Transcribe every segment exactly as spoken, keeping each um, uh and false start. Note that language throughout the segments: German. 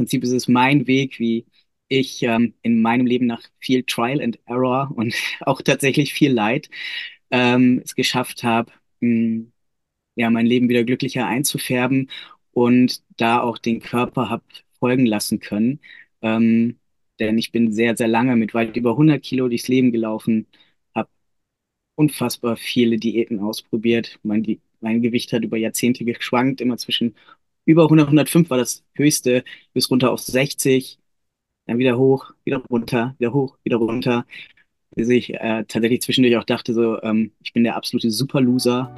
Prinzip ist es mein Weg, wie ich ähm, in meinem Leben nach viel Trial and Error und auch tatsächlich viel Leid ähm, es geschafft habe, mh, ja, mein Leben wieder glücklicher einzufärben und da auch den Körper habe folgen lassen können. Ähm, denn ich bin sehr, sehr lange mit weit über hundert Kilo durchs Leben gelaufen, habe unfassbar viele Diäten ausprobiert. Mein, Di- mein Gewicht hat über Jahrzehnte geschwankt, immer zwischen über hundert, hundertfünf war das höchste, bis runter auf sechzig, dann wieder hoch, wieder runter, wieder hoch, wieder runter. Bis ich äh, tatsächlich zwischendurch auch dachte, so, ähm, ich bin der absolute Superloser.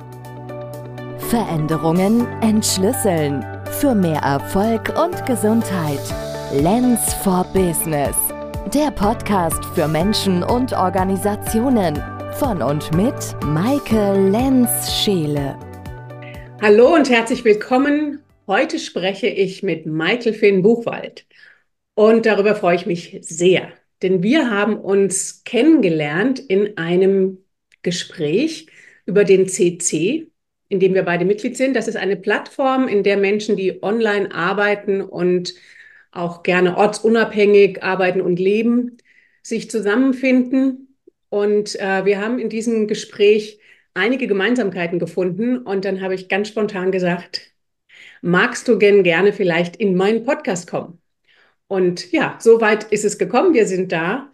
Veränderungen entschlüsseln. Für mehr Erfolg und Gesundheit. Lens for Business. Der Podcast für Menschen und Organisationen. Von und mit Maike Lenz-Scheele. Hallo und herzlich willkommen. Heute spreche ich mit Michael Finn Buchwald. Und darüber freue ich mich sehr. Denn wir haben uns kennengelernt in einem Gespräch über den C C, in dem wir beide Mitglied sind. Das ist eine Plattform, in der Menschen, die online arbeiten und auch gerne ortsunabhängig arbeiten und leben, sich zusammenfinden. Und äh, wir haben in diesem Gespräch einige Gemeinsamkeiten gefunden. Und dann habe ich ganz spontan gesagt, magst du denn gerne vielleicht in meinen Podcast kommen? Und ja, soweit ist es gekommen. Wir sind da.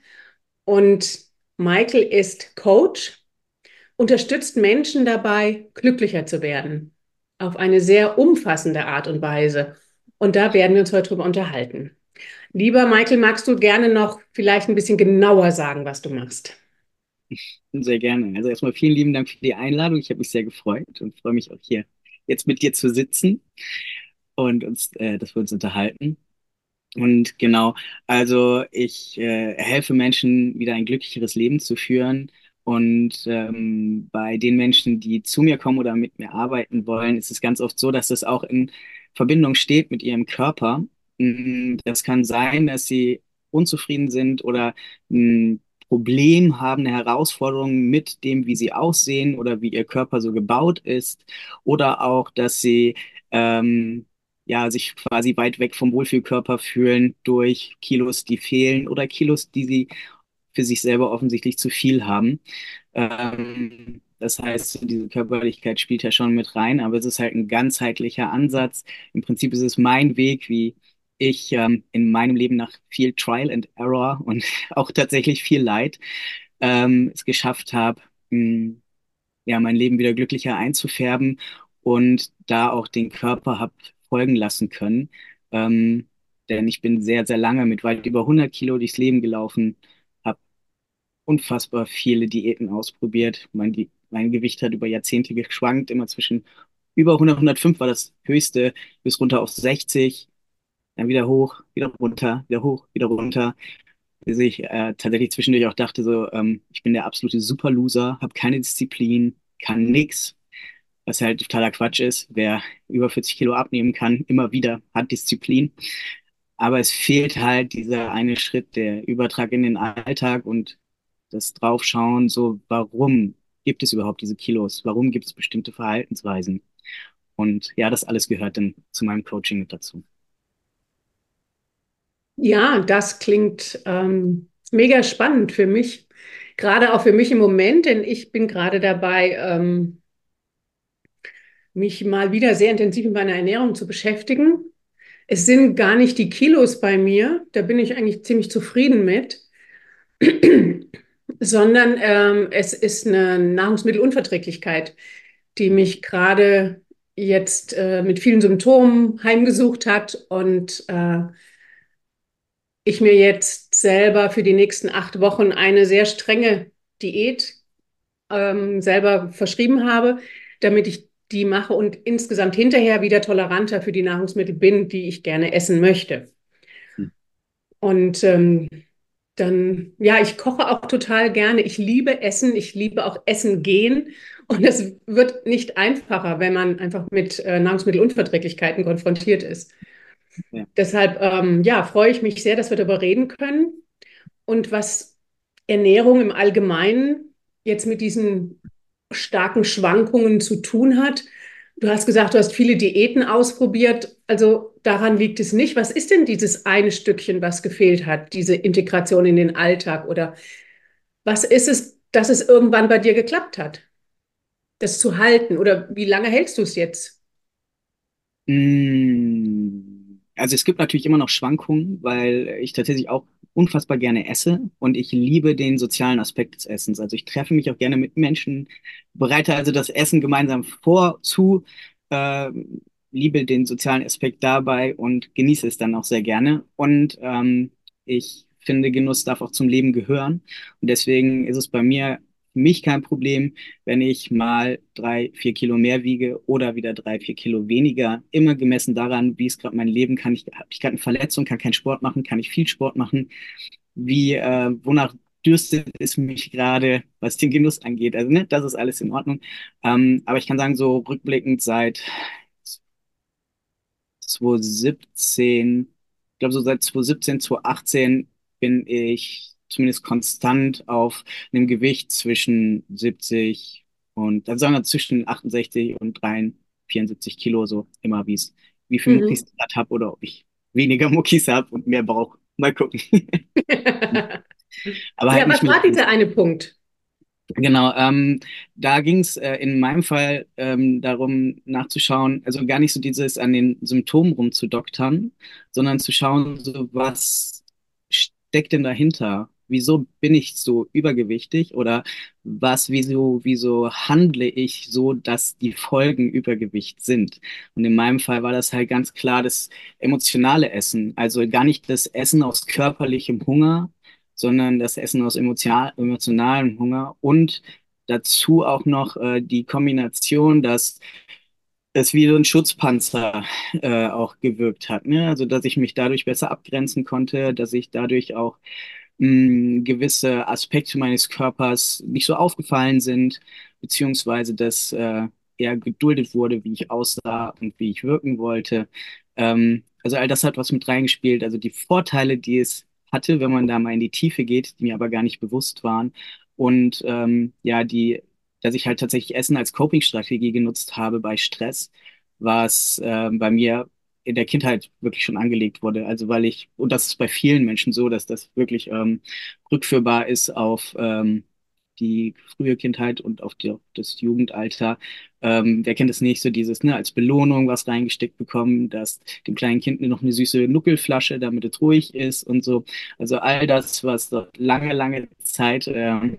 Und Michael ist Coach, unterstützt Menschen dabei, glücklicher zu werden. Auf eine sehr umfassende Art und Weise. Und da werden wir uns heute drüber unterhalten. Lieber Michael, magst du gerne noch vielleicht ein bisschen genauer sagen, was du machst? Sehr gerne. Also erstmal vielen lieben Dank für die Einladung. Ich habe mich sehr gefreut und freue mich auch hier jetzt mit dir zu sitzen und uns, äh, dass wir uns unterhalten. Und genau, also ich äh, helfe Menschen, wieder ein glücklicheres Leben zu führen. Und ähm, bei den Menschen, die zu mir kommen oder mit mir arbeiten wollen, ist es ganz oft so, dass das auch in Verbindung steht mit ihrem Körper. Mm, Das kann sein, dass sie unzufrieden sind oder ein Problem haben, eine Herausforderung mit dem, wie sie aussehen oder wie ihr Körper so gebaut ist. Oder auch, dass sie ähm, ja, sich quasi weit weg vom Wohlfühlkörper fühlen durch Kilos, die fehlen oder Kilos, die sie für sich selber offensichtlich zu viel haben. Ähm, das heißt, so diese Körperlichkeit spielt ja schon mit rein, aber es ist halt ein ganzheitlicher Ansatz. Im Prinzip ist es mein Weg, wie ich ähm, in meinem Leben nach viel Trial and Error und auch tatsächlich viel Leid ähm, es geschafft habe, mh, ja, mein Leben wieder glücklicher einzufärben und da auch den Körper hab folgen lassen können. Ähm, denn ich bin sehr, sehr lange mit weit über hundert Kilo durchs Leben gelaufen, habe unfassbar viele Diäten ausprobiert. Mein, Di mein Gewicht hat über Jahrzehnte geschwankt, immer zwischen über hundert, hundertfünf war das höchste, bis runter auf sechzig, dann wieder hoch, wieder runter, wieder hoch, wieder runter. Bis ich äh, tatsächlich zwischendurch auch dachte, so, ähm, ich bin der absolute Superloser, habe keine Disziplin, kann nix, was halt totaler Quatsch ist. Wer über vierzig Kilo abnehmen kann, immer wieder hat Disziplin. Aber es fehlt halt dieser eine Schritt, der Übertrag in den Alltag und das Draufschauen, so, warum gibt es überhaupt diese Kilos? Warum gibt es bestimmte Verhaltensweisen? Und ja, das alles gehört dann zu meinem Coaching mit dazu. Ja, das klingt ähm, mega spannend für mich, gerade auch für mich im Moment, denn ich bin gerade dabei, ähm, mich mal wieder sehr intensiv mit meiner Ernährung zu beschäftigen. Es sind gar nicht die Kilos bei mir, da bin ich eigentlich ziemlich zufrieden mit, sondern ähm, es ist eine Nahrungsmittelunverträglichkeit, die mich gerade jetzt äh, mit vielen Symptomen heimgesucht hat und äh, ich mir jetzt selber für die nächsten acht Wochen eine sehr strenge Diät ähm, selber verschrieben habe, damit ich die mache und insgesamt hinterher wieder toleranter für die Nahrungsmittel bin, die ich gerne essen möchte. Hm. Und ähm, dann, ja, ich koche auch total gerne. Ich liebe Essen. Ich liebe auch Essen gehen. Und es wird nicht einfacher, wenn man einfach mit äh, Nahrungsmittelunverträglichkeiten konfrontiert ist. Ja. Deshalb, ähm, ja, freue ich mich sehr, dass wir darüber reden können. Und was Ernährung im Allgemeinen jetzt mit diesen starken Schwankungen zu tun hat, Du hast gesagt, du hast viele Diäten ausprobiert. Also daran liegt es nicht. Was ist denn dieses eine Stückchen, was gefehlt hat, diese Integration in den Alltag? Oder was ist es, dass es irgendwann bei dir geklappt hat, das zu halten? Oder wie lange hältst du es jetzt? Mm, Also es gibt natürlich immer noch Schwankungen, weil ich tatsächlich auch unfassbar gerne esse und ich liebe den sozialen Aspekt des Essens. Also ich treffe mich auch gerne mit Menschen, bereite also das Essen gemeinsam vor, zu, äh, liebe den sozialen Aspekt dabei und genieße es dann auch sehr gerne. Und ähm, ich finde, Genuss darf auch zum Leben gehören. Und deswegen ist es bei mir für mich kein Problem, wenn ich mal drei, vier Kilo mehr wiege oder wieder drei, vier Kilo weniger, immer gemessen daran, wie es gerade mein Leben kann. Ich, habe ich gerade eine Verletzung, kann keinen Sport machen, kann ich viel Sport machen, wie, äh, wonach dürstet es mich gerade, was den Genuss angeht. Also, ne, das ist alles in Ordnung. Ähm, aber ich kann sagen, so rückblickend seit zwanzig siebzehn, ich glaube so seit zwanzig siebzehn, zwanzig achtzehn bin ich zumindest konstant auf einem Gewicht zwischen siebzig und, also sagen wir zwischen achtundsechzig und drei, vierundsiebzig Kilo, so immer wie es, wie viel Muckis Mhm. ich gerade habe oder ob ich weniger Muckis habe und mehr brauche. Mal gucken. Aber halt Ja, nicht was mehr. war dieser eine Punkt? Genau, ähm, da ging es äh, in meinem Fall ähm, darum nachzuschauen, also gar nicht so dieses an den Symptomen rumzudoktern, sondern zu schauen, so was steckt denn dahinter? Wieso bin ich so übergewichtig oder was, wieso, wieso handle ich so, dass die Folgen Übergewicht sind? Und in meinem Fall war das halt ganz klar das emotionale Essen, also gar nicht das Essen aus körperlichem Hunger, sondern das Essen aus emotional, emotionalem Hunger und dazu auch noch äh, die Kombination, dass es wie so ein Schutzpanzer äh, auch gewirkt hat. Ne? Also, dass ich mich dadurch besser abgrenzen konnte, dass ich dadurch auch mh, gewisse Aspekte meines Körpers nicht so aufgefallen sind, beziehungsweise dass äh, eher geduldet wurde, wie ich aussah und wie ich wirken wollte. Ähm, also all das hat was mit reingespielt. Also die Vorteile, die es hatte, wenn man da mal in die Tiefe geht, die mir aber gar nicht bewusst waren. Und ähm, ja, die, dass ich halt tatsächlich Essen als Coping-Strategie genutzt habe bei Stress, was ähm, bei mir in der Kindheit wirklich schon angelegt wurde. Also weil ich, und das ist bei vielen Menschen so, dass das wirklich ähm, rückführbar ist auf ähm, die frühe Kindheit und auf die, auf das Jugendalter. Ähm, wer kennt es nicht, so dieses, ne, als Belohnung was reingesteckt bekommen, dass dem kleinen Kind noch eine süße Nuckelflasche, damit es ruhig ist und so. Also all das, was dort lange, lange Zeit ähm,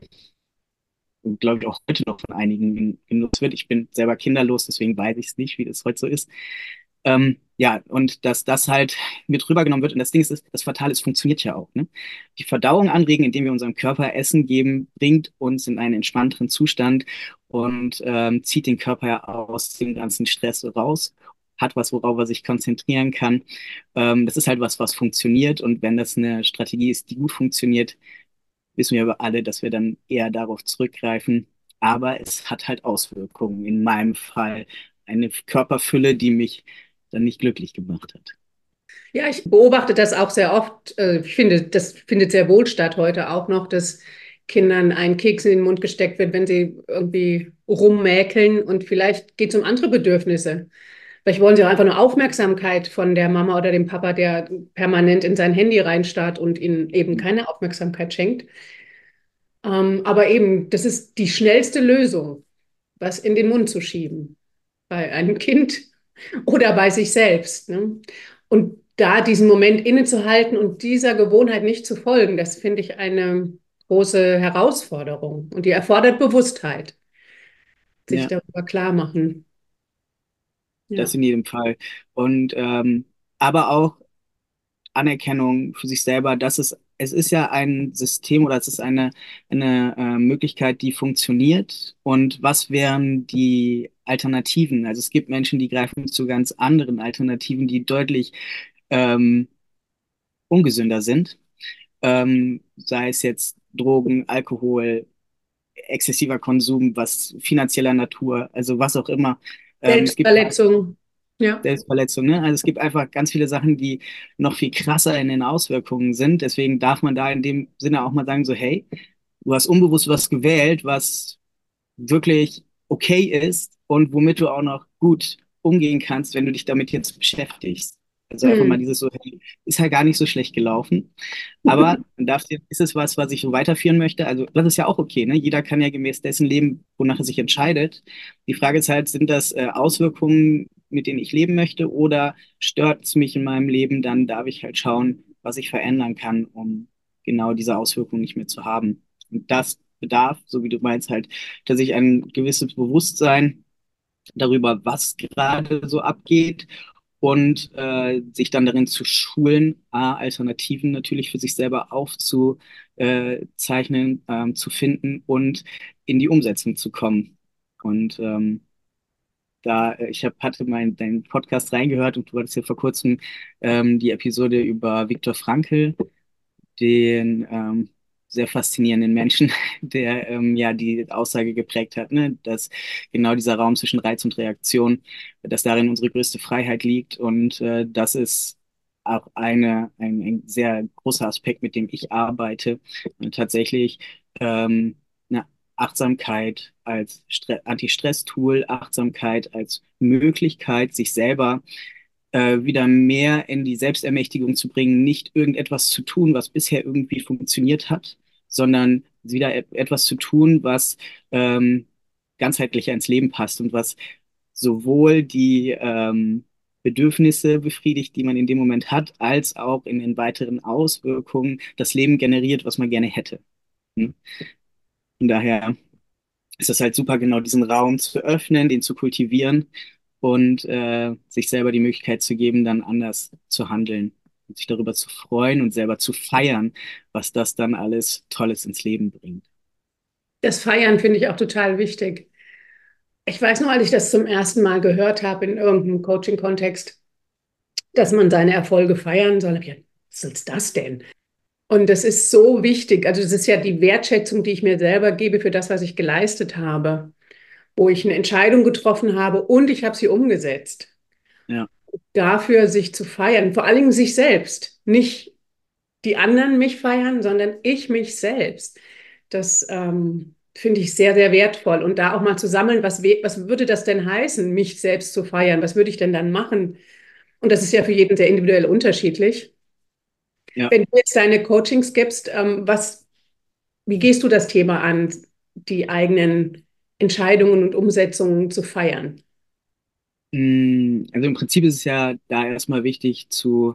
und glaube ich auch heute noch von einigen gen- genutzt wird. Ich bin selber kinderlos, deswegen weiß ich es nicht, wie das heute so ist. Ähm, ja, und dass das halt mit rübergenommen wird. Und das Ding ist, das Fatale, es funktioniert ja auch. Ne? Die Verdauung anregen, indem wir unserem Körper Essen geben, bringt uns in einen entspannteren Zustand und ähm, zieht den Körper ja aus dem ganzen Stress raus, hat was, worauf er sich konzentrieren kann. Ähm, das ist halt was, was funktioniert. Und wenn das eine Strategie ist, die gut funktioniert, wissen wir aber alle, dass wir dann eher darauf zurückgreifen. Aber es hat halt Auswirkungen. In meinem Fall eine Körperfülle, die mich dann nicht glücklich gemacht hat. Ja, ich beobachte das auch sehr oft. Äh, Ich finde, das findet sehr wohl statt heute auch noch, dass Kindern ein Keks in den Mund gesteckt wird, wenn sie irgendwie rummäkeln und vielleicht geht es um andere Bedürfnisse. Vielleicht wollen sie auch einfach nur Aufmerksamkeit von der Mama oder dem Papa, der permanent in sein Handy reinstarrt und ihnen eben keine Aufmerksamkeit schenkt. Ähm, aber eben, das ist die schnellste Lösung, was in den Mund zu schieben. Bei einem Kind oder bei sich selbst. Ne? Und da diesen Moment innezuhalten und dieser Gewohnheit nicht zu folgen, das finde ich eine große Herausforderung. Und die erfordert Bewusstheit, sich Ja, darüber klar machen. das Ja. in jedem Fall. Und ähm, aber auch Anerkennung für sich selber, dass es, es ist ja ein System oder es ist eine, eine äh, Möglichkeit, die funktioniert. Und was wären die Alternativen? Also es gibt Menschen, die greifen zu ganz anderen Alternativen, die deutlich ähm, ungesünder sind. Ähm, sei es jetzt Drogen, Alkohol, exzessiver Konsum, was finanzieller Natur, also was auch immer. Ähm, es gibt Selbstverletzung. Ja. Selbstverletzung, ne? Also es gibt einfach ganz viele Sachen, die noch viel krasser in den Auswirkungen sind. Deswegen darf man da in dem Sinne auch mal sagen, so, hey, du hast unbewusst was gewählt, was wirklich okay ist und womit du auch noch gut umgehen kannst, wenn du dich damit jetzt beschäftigst. Also einfach mal Hm. dieses so, hey, ist halt gar nicht so schlecht gelaufen. Aber man darf, ist es was, was ich so weiterführen möchte? Also das ist ja auch okay, ne? Jeder kann ja gemäß dessen leben, wonach er sich entscheidet. Die Frage ist halt, sind das äh, Auswirkungen, mit denen ich leben möchte, oder stört es mich in meinem Leben? Dann darf ich halt schauen, was ich verändern kann, um genau diese Auswirkungen nicht mehr zu haben. Und das bedarf, so wie du meinst, halt tatsächlich ein gewisses Bewusstsein darüber, was gerade so abgeht, und äh, sich dann darin zu schulen, A, Alternativen natürlich für sich selber aufzuzeichnen, ähm, zu finden und in die Umsetzung zu kommen. Und ähm, da, äh, ich hab, hatte mal in deinen Podcast reingehört, und du hattest ja vor kurzem ähm, die Episode über Viktor Frankl, den ähm, sehr faszinierenden Menschen, der ähm, ja die Aussage geprägt hat, ne, dass genau dieser Raum zwischen Reiz und Reaktion, dass darin unsere größte Freiheit liegt, und äh, das ist auch eine, ein, ein sehr großer Aspekt, mit dem ich arbeite, und tatsächlich ähm, eine Achtsamkeit als Stre- Anti-Stress-Tool, Achtsamkeit als Möglichkeit, sich selber äh, wieder mehr in die Selbstermächtigung zu bringen, nicht irgendetwas zu tun, was bisher irgendwie funktioniert hat, sondern wieder e etwas zu tun, was ähm, ganzheitlicher ins Leben passt und was sowohl die ähm, Bedürfnisse befriedigt, die man in dem Moment hat, als auch in den weiteren Auswirkungen das Leben generiert, was man gerne hätte. Hm? Von daher ist das halt super, genau diesen Raum zu öffnen, den zu kultivieren und äh, sich selber die Möglichkeit zu geben, dann anders zu handeln und sich darüber zu freuen und selber zu feiern, was das dann alles Tolles ins Leben bringt. Das Feiern finde ich auch total wichtig. Ich weiß noch, als ich das zum ersten Mal gehört habe in irgendeinem Coaching-Kontext, dass man seine Erfolge feiern soll. Ja, was ist das denn? Und das ist so wichtig. Also das ist ja die Wertschätzung, die ich mir selber gebe für das, was ich geleistet habe, wo ich eine Entscheidung getroffen habe und ich habe sie umgesetzt. Ja. Dafür sich zu feiern, vor allen Dingen sich selbst, nicht die anderen mich feiern, sondern ich mich selbst. Das ähm, finde ich sehr, sehr wertvoll. Und da auch mal zu sammeln, was, we- was würde das denn heißen, mich selbst zu feiern? Was würde ich denn dann machen? Und das ist ja für jeden sehr individuell unterschiedlich. Ja. Wenn du jetzt deine Coachings gibst, ähm, was, wie gehst du das Thema an, die eigenen Entscheidungen und Umsetzungen zu feiern? Mm, Also im Prinzip ist es ja da erstmal wichtig zu,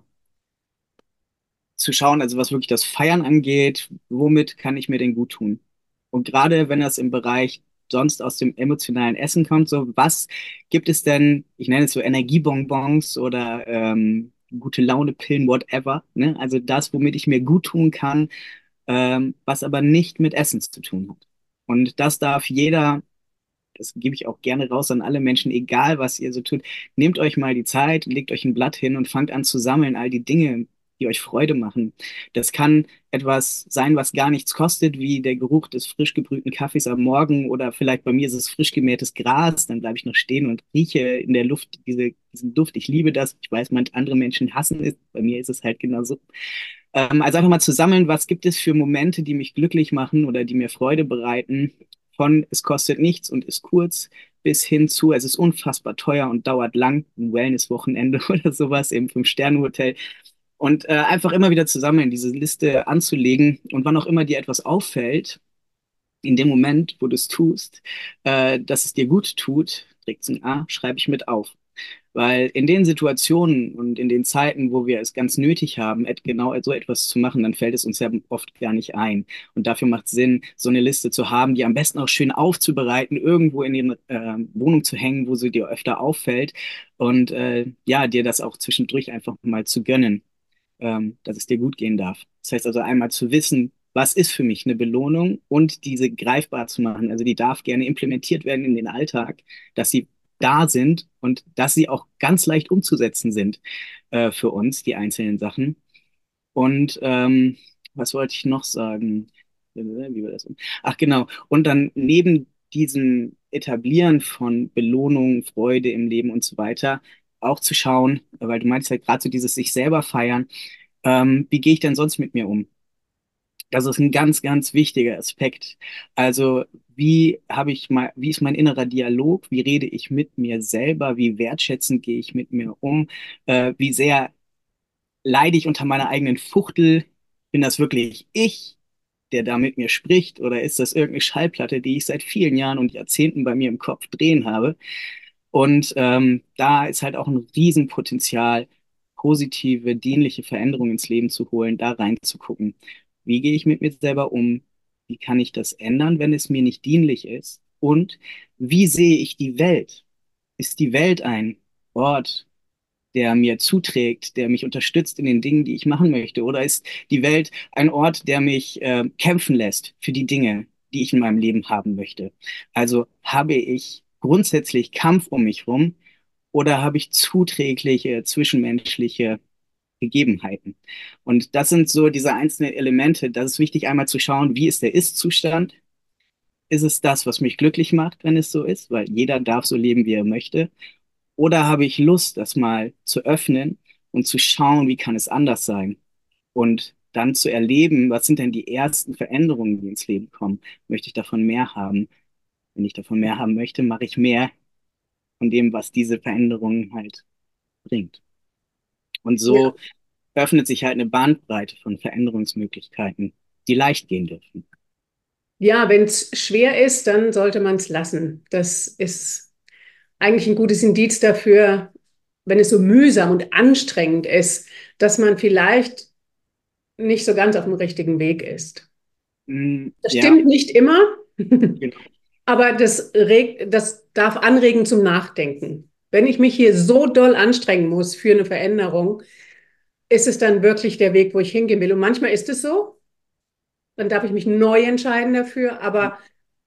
zu schauen, also was wirklich das Feiern angeht, womit kann ich mir denn gut tun? Und gerade wenn das im Bereich sonst aus dem emotionalen Essen kommt, so was gibt es denn, ich nenne es so Energiebonbons oder ähm, gute Laune-Pillen, whatever, ne? Also das, womit ich mir gut tun kann, ähm, was aber nicht mit Essen zu tun hat. Und das darf jeder, das gebe ich auch gerne raus an alle Menschen, egal was ihr so tut. Nehmt euch mal die Zeit, legt euch ein Blatt hin und fangt an zu sammeln, all die Dinge, die euch Freude machen. Das kann etwas sein, was gar nichts kostet, wie der Geruch des frisch gebrühten Kaffees am Morgen, oder vielleicht bei mir ist es frisch gemähtes Gras, dann bleibe ich noch stehen und rieche in der Luft diese, diesen Duft. Ich liebe das. Ich weiß, manche andere Menschen hassen es. Bei mir ist es halt genauso. Ähm, also einfach mal zu sammeln, was gibt es für Momente, die mich glücklich machen oder die mir Freude bereiten, von es kostet nichts und ist kurz bis hin zu es ist unfassbar teuer und dauert lang, ein Wellness-Wochenende oder sowas im Fünf-Sterne-Hotel. Und äh, einfach immer wieder zu sammeln, diese Liste anzulegen, und wann auch immer dir etwas auffällt, in dem Moment, wo du es tust, äh, dass es dir gut tut, trägt ein A, schreibe ich mit auf. Weil in den Situationen und in den Zeiten, wo wir es ganz nötig haben, et genau so etwas zu machen, dann fällt es uns ja oft gar nicht ein. Und dafür macht es Sinn, so eine Liste zu haben, die am besten auch schön aufzubereiten, irgendwo in die äh, Wohnung zu hängen, wo sie dir öfter auffällt, und äh, ja, dir das auch zwischendurch einfach mal zu gönnen, ähm, dass es dir gut gehen darf. Das heißt also einmal zu wissen, was ist für mich eine Belohnung, und diese greifbar zu machen. Also die darf gerne implementiert werden in den Alltag, dass sie da sind und dass sie auch ganz leicht umzusetzen sind äh, für uns, die einzelnen Sachen. Und ähm, was wollte ich noch sagen? Wie war das? Ach genau. Und dann neben diesem Etablieren von Belohnung, Freude im Leben und so weiter, auch zu schauen, weil du meinst halt gerade so dieses sich selber feiern, ähm, wie gehe ich denn sonst mit mir um? Das ist ein ganz, ganz wichtiger Aspekt. Also wie habe ich mal, wie ist mein innerer Dialog, wie rede ich mit mir selber, wie wertschätzend gehe ich mit mir um, äh, wie sehr leide ich unter meiner eigenen Fuchtel, bin das wirklich ich, der da mit mir spricht, oder ist das irgendeine Schallplatte, die ich seit vielen Jahren und Jahrzehnten bei mir im Kopf drehen habe? Und ähm, da ist halt auch ein Riesenpotenzial, positive, dienliche Veränderungen ins Leben zu holen, da reinzugucken. Wie gehe ich mit mir selber um? Wie kann ich das ändern, wenn es mir nicht dienlich ist? Und wie sehe ich die Welt? Ist die Welt ein Ort, der mir zuträgt, der mich unterstützt in den Dingen, die ich machen möchte? Oder ist die Welt ein Ort, der mich äh, kämpfen lässt für die Dinge, die ich in meinem Leben haben möchte? Also habe ich grundsätzlich Kampf um mich rum oder habe ich zuträgliche zwischenmenschliche Gegebenheiten? Und das sind so diese einzelnen Elemente. Das ist wichtig, einmal zu schauen, wie ist der Ist-Zustand? Ist es das, was mich glücklich macht, wenn es so ist? Weil jeder darf so leben, wie er möchte. Oder habe ich Lust, das mal zu öffnen und zu schauen, wie kann es anders sein? Und dann zu erleben, was sind denn die ersten Veränderungen, die ins Leben kommen? Möchte ich davon mehr haben? Wenn ich davon mehr haben möchte, mache ich mehr von dem, was diese Veränderung halt bringt. Und so öffnet sich halt eine Bandbreite von Veränderungsmöglichkeiten, die leicht gehen dürfen. Ja, wenn es schwer ist, dann sollte man es lassen. Das ist eigentlich ein gutes Indiz dafür, wenn es so mühsam und anstrengend ist, dass man vielleicht nicht so ganz auf dem richtigen Weg ist. Mm, Das ja, stimmt nicht immer, genau. aber das regt, das darf anregen zum Nachdenken. Wenn ich mich hier so doll anstrengen muss für eine Veränderung, ist es dann wirklich der Weg, wo ich hingehen will? Und manchmal ist es so, dann darf ich mich neu entscheiden dafür, aber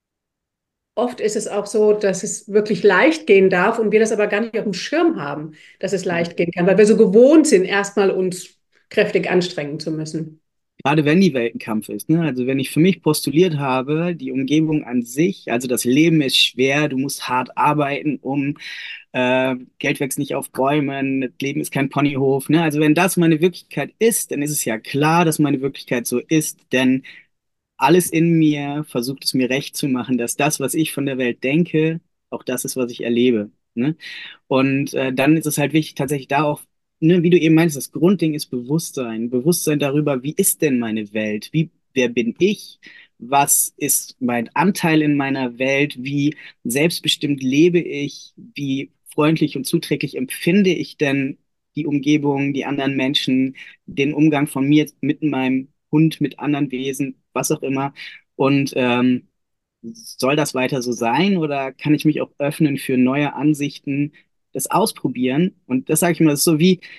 oft ist es auch so, dass es wirklich leicht gehen darf und wir das aber gar nicht auf dem Schirm haben, dass es leicht gehen kann, weil wir so gewohnt sind, erstmal uns kräftig anstrengen zu müssen. Gerade wenn die Welt ein Kampf ist, ne? Also wenn ich für mich postuliert habe, die Umgebung an sich, also das Leben ist schwer, du musst hart arbeiten, um äh, Geld wächst nicht auf Bäumen, das Leben ist kein Ponyhof, ne? Also wenn das meine Wirklichkeit ist, dann ist es ja klar, dass meine Wirklichkeit so ist, denn alles in mir versucht es mir recht zu machen, dass das, was ich von der Welt denke, auch das ist, was ich erlebe. Ne? Und äh, dann ist es halt wichtig, tatsächlich da auch, ne, wie du eben meinst, das Grundding ist Bewusstsein. Bewusstsein darüber, wie ist denn meine Welt? Wie, wer bin ich? Was ist mein Anteil in meiner Welt? Wie selbstbestimmt lebe ich? Wie freundlich und zuträglich empfinde ich denn die Umgebung, die anderen Menschen, den Umgang von mir mit meinem Hund, mit anderen Wesen, was auch immer? Und ähm, soll das weiter so sein oder kann ich mich auch öffnen für neue Ansichten, das ausprobieren? Und das sage ich mal, das ist so wie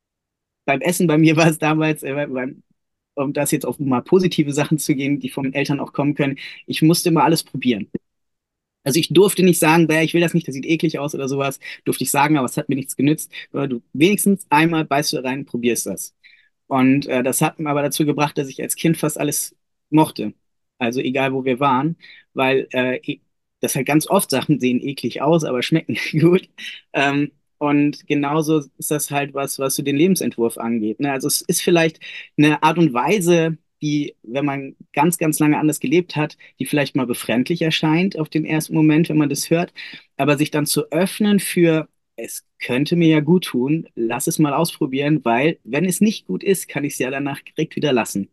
beim Essen, bei mir war es damals, äh, beim, um das jetzt auf mal positive Sachen zu gehen, die von den Eltern auch kommen können, ich musste immer alles probieren. Also ich durfte nicht sagen, bäh, ich will das nicht, das sieht eklig aus oder sowas, durfte ich sagen, aber es hat mir nichts genützt. Aber du wenigstens einmal beißt du rein, probierst das. Und äh, das hat mir aber dazu gebracht, dass ich als Kind fast alles mochte. Also egal, wo wir waren, weil äh, e- das halt ganz oft Sachen sehen eklig aus, aber schmecken gut. Ähm, und genauso ist das halt was, was so den Lebensentwurf angeht. Ne? Also es ist vielleicht eine Art und Weise, die, wenn man ganz, ganz lange anders gelebt hat, die vielleicht mal befremdlich erscheint auf den ersten Moment, wenn man das hört, aber sich dann zu öffnen für es könnte mir ja gut tun, lass es mal ausprobieren, weil wenn es nicht gut ist, kann ich es ja danach direkt wieder lassen.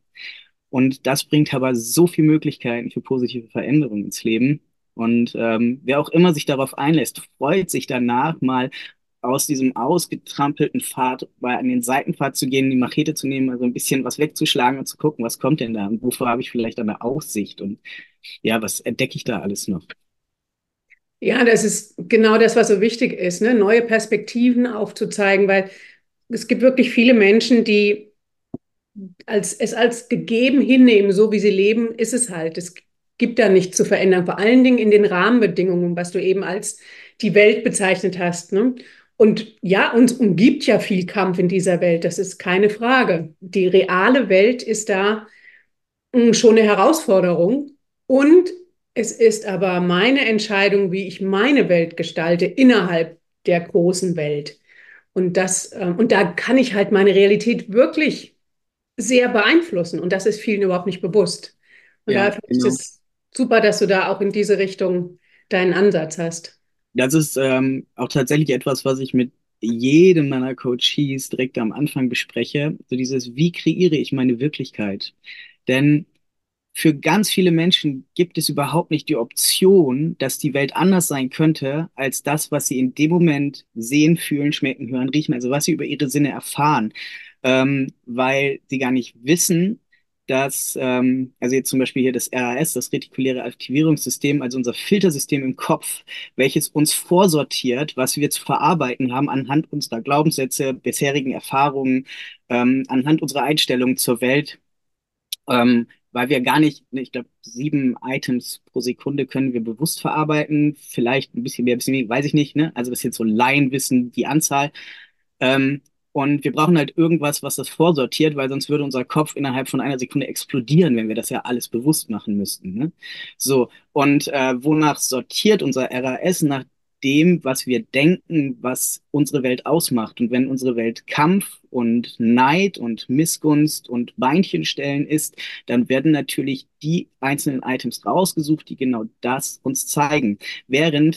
Und das bringt aber so viele Möglichkeiten für positive Veränderungen ins Leben. Und ähm, wer auch immer sich darauf einlässt, freut sich danach mal aus diesem ausgetrampelten Pfad mal an den Seitenpfad zu gehen, die Machete zu nehmen, also ein bisschen was wegzuschlagen und zu gucken, was kommt denn da und wovor habe ich vielleicht eine Aussicht und ja, was entdecke ich da alles noch? Ja, das ist genau das, was so wichtig ist, ne? Neue Perspektiven aufzuzeigen, weil es gibt wirklich viele Menschen, die als, es als gegeben hinnehmen, so wie sie leben, ist es halt. Es gibt da nichts zu verändern, vor allen Dingen in den Rahmenbedingungen, was du eben als die Welt bezeichnet hast, ne? Und ja, uns umgibt ja viel Kampf in dieser Welt, das ist keine Frage. Die reale Welt ist da mh, schon eine Herausforderung. Und es ist aber meine Entscheidung, wie ich meine Welt gestalte innerhalb der großen Welt. Und das, äh, und da kann ich halt meine Realität wirklich sehr beeinflussen. Und das ist vielen überhaupt nicht bewusst. Und Ja, daher finde ich genau. das Super, dass du da auch in diese Richtung deinen Ansatz hast. Das ist ähm, auch tatsächlich etwas, was ich mit jedem meiner Coaches direkt am Anfang bespreche. So dieses, wie kreiere ich meine Wirklichkeit? Denn für ganz viele Menschen gibt es überhaupt nicht die Option, dass die Welt anders sein könnte, als das, was sie in dem Moment sehen, fühlen, schmecken, hören, riechen, also was sie über ihre Sinne erfahren, ähm, weil sie gar nicht wissen, dass, ähm, also jetzt zum Beispiel hier das R A S, das retikuläre Aktivierungssystem, also unser Filtersystem im Kopf, welches uns vorsortiert, was wir zu verarbeiten haben anhand unserer Glaubenssätze, bisherigen Erfahrungen, ähm, anhand unserer Einstellung zur Welt, ähm, weil wir gar nicht, ich glaube, sieben Items pro Sekunde können wir bewusst verarbeiten, vielleicht ein bisschen mehr, ein bisschen weniger, weiß ich nicht, ne? Also das ist jetzt so Laienwissen, die Anzahl. Ähm, und wir brauchen halt irgendwas, was das vorsortiert, weil sonst würde unser Kopf innerhalb von einer Sekunde explodieren, wenn wir das ja alles bewusst machen müssten. Ne? So, und äh, wonach sortiert unser R A S? Nach dem, was wir denken, was unsere Welt ausmacht. Und wenn unsere Welt Kampf und Neid und Missgunst und Beinchenstellen ist, dann werden natürlich die einzelnen Items rausgesucht, die genau das uns zeigen. Während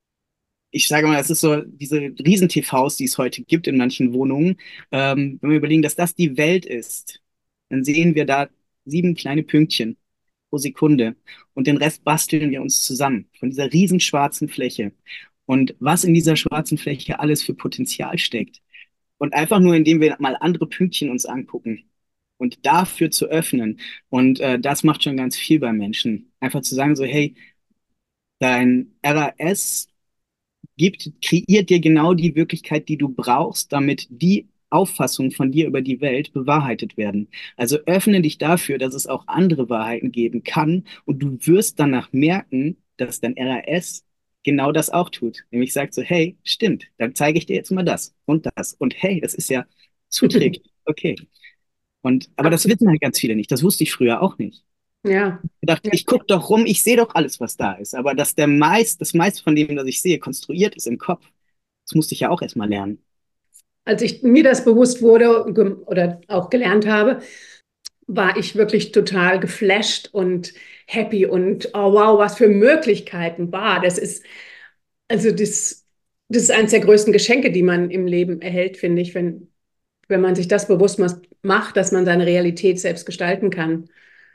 ich sage mal, es ist so diese Riesen-T Vs, die es heute gibt in manchen Wohnungen. Ähm, wenn wir überlegen, dass das die Welt ist, dann sehen wir da sieben kleine Pünktchen pro Sekunde und den Rest basteln wir uns zusammen von dieser riesen schwarzen Fläche. Und was in dieser schwarzen Fläche alles für Potenzial steckt. Und einfach nur, indem wir mal andere Pünktchen uns angucken und dafür zu öffnen. Und äh, das macht schon ganz viel bei Menschen. Einfach zu sagen so, hey, dein R A S gibt, kreiert dir genau die Wirklichkeit, die du brauchst, damit die Auffassungen von dir über die Welt bewahrheitet werden. Also öffne dich dafür, dass es auch andere Wahrheiten geben kann und du wirst danach merken, dass dein R A S genau das auch tut. Nämlich sagt so, hey, stimmt, dann zeige ich dir jetzt mal das und das. Und hey, das ist ja zuträglich. Okay. Und, aber das Absolut. wissen halt ganz viele nicht. Das wusste ich früher auch nicht Ja. gedacht, Ja. ich gucke doch rum, ich sehe doch alles, was da ist. Aber dass der meist, das meiste von dem, was ich sehe, konstruiert ist im Kopf, das musste ich ja auch erstmal lernen. Als ich mir das bewusst wurde gem- oder auch gelernt habe, war ich wirklich total geflasht und happy und oh wow, was für Möglichkeiten war. Das ist, also das, das ist eines der größten Geschenke, die man im Leben erhält, finde ich, wenn, wenn man sich das bewusst mas- macht, dass man seine Realität selbst gestalten kann.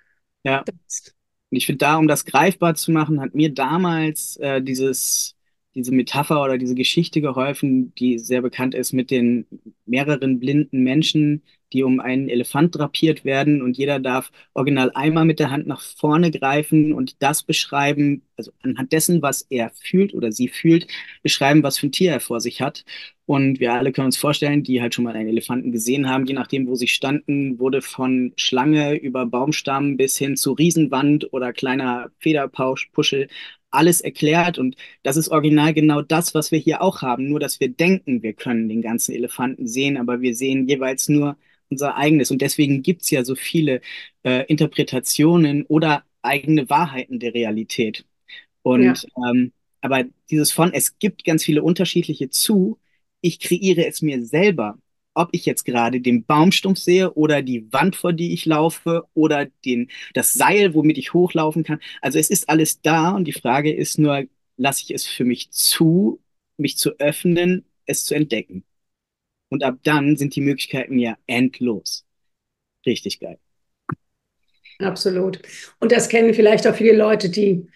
Ja. Das, Und ich finde, da, um das greifbar zu machen, hat mir damals äh, dieses, diese Metapher oder diese Geschichte geholfen, die sehr bekannt ist mit den mehreren blinden Menschen, die um einen Elefant drapiert werden und jeder darf original einmal mit der Hand nach vorne greifen und das beschreiben, also anhand dessen, was er fühlt oder sie fühlt, beschreiben, was für ein Tier er vor sich hat. Und wir alle können uns vorstellen, die halt schon mal einen Elefanten gesehen haben, je nachdem, wo sie standen, wurde von Schlange über Baumstamm bis hin zu Riesenwand oder kleiner Federpuschel alles erklärt. Und das ist original genau das, was wir hier auch haben. Nur, dass wir denken, wir können den ganzen Elefanten sehen, aber wir sehen jeweils nur unser eigenes. Und deswegen gibt's ja so viele äh, Interpretationen oder eigene Wahrheiten der Realität. ja, Und ähm, aber dieses von, es gibt ganz viele unterschiedliche zu, ich kreiere es mir selber. Ob ich jetzt gerade den Baumstumpf sehe oder die Wand, vor die ich laufe oder den, das Seil, womit ich hochlaufen kann. Also es ist alles da und die Frage ist nur, lasse ich es für mich zu, mich zu öffnen, es zu entdecken. Und ab dann sind die Möglichkeiten ja endlos. Richtig geil. absolut. Und das kennen vielleicht auch viele Leute, die,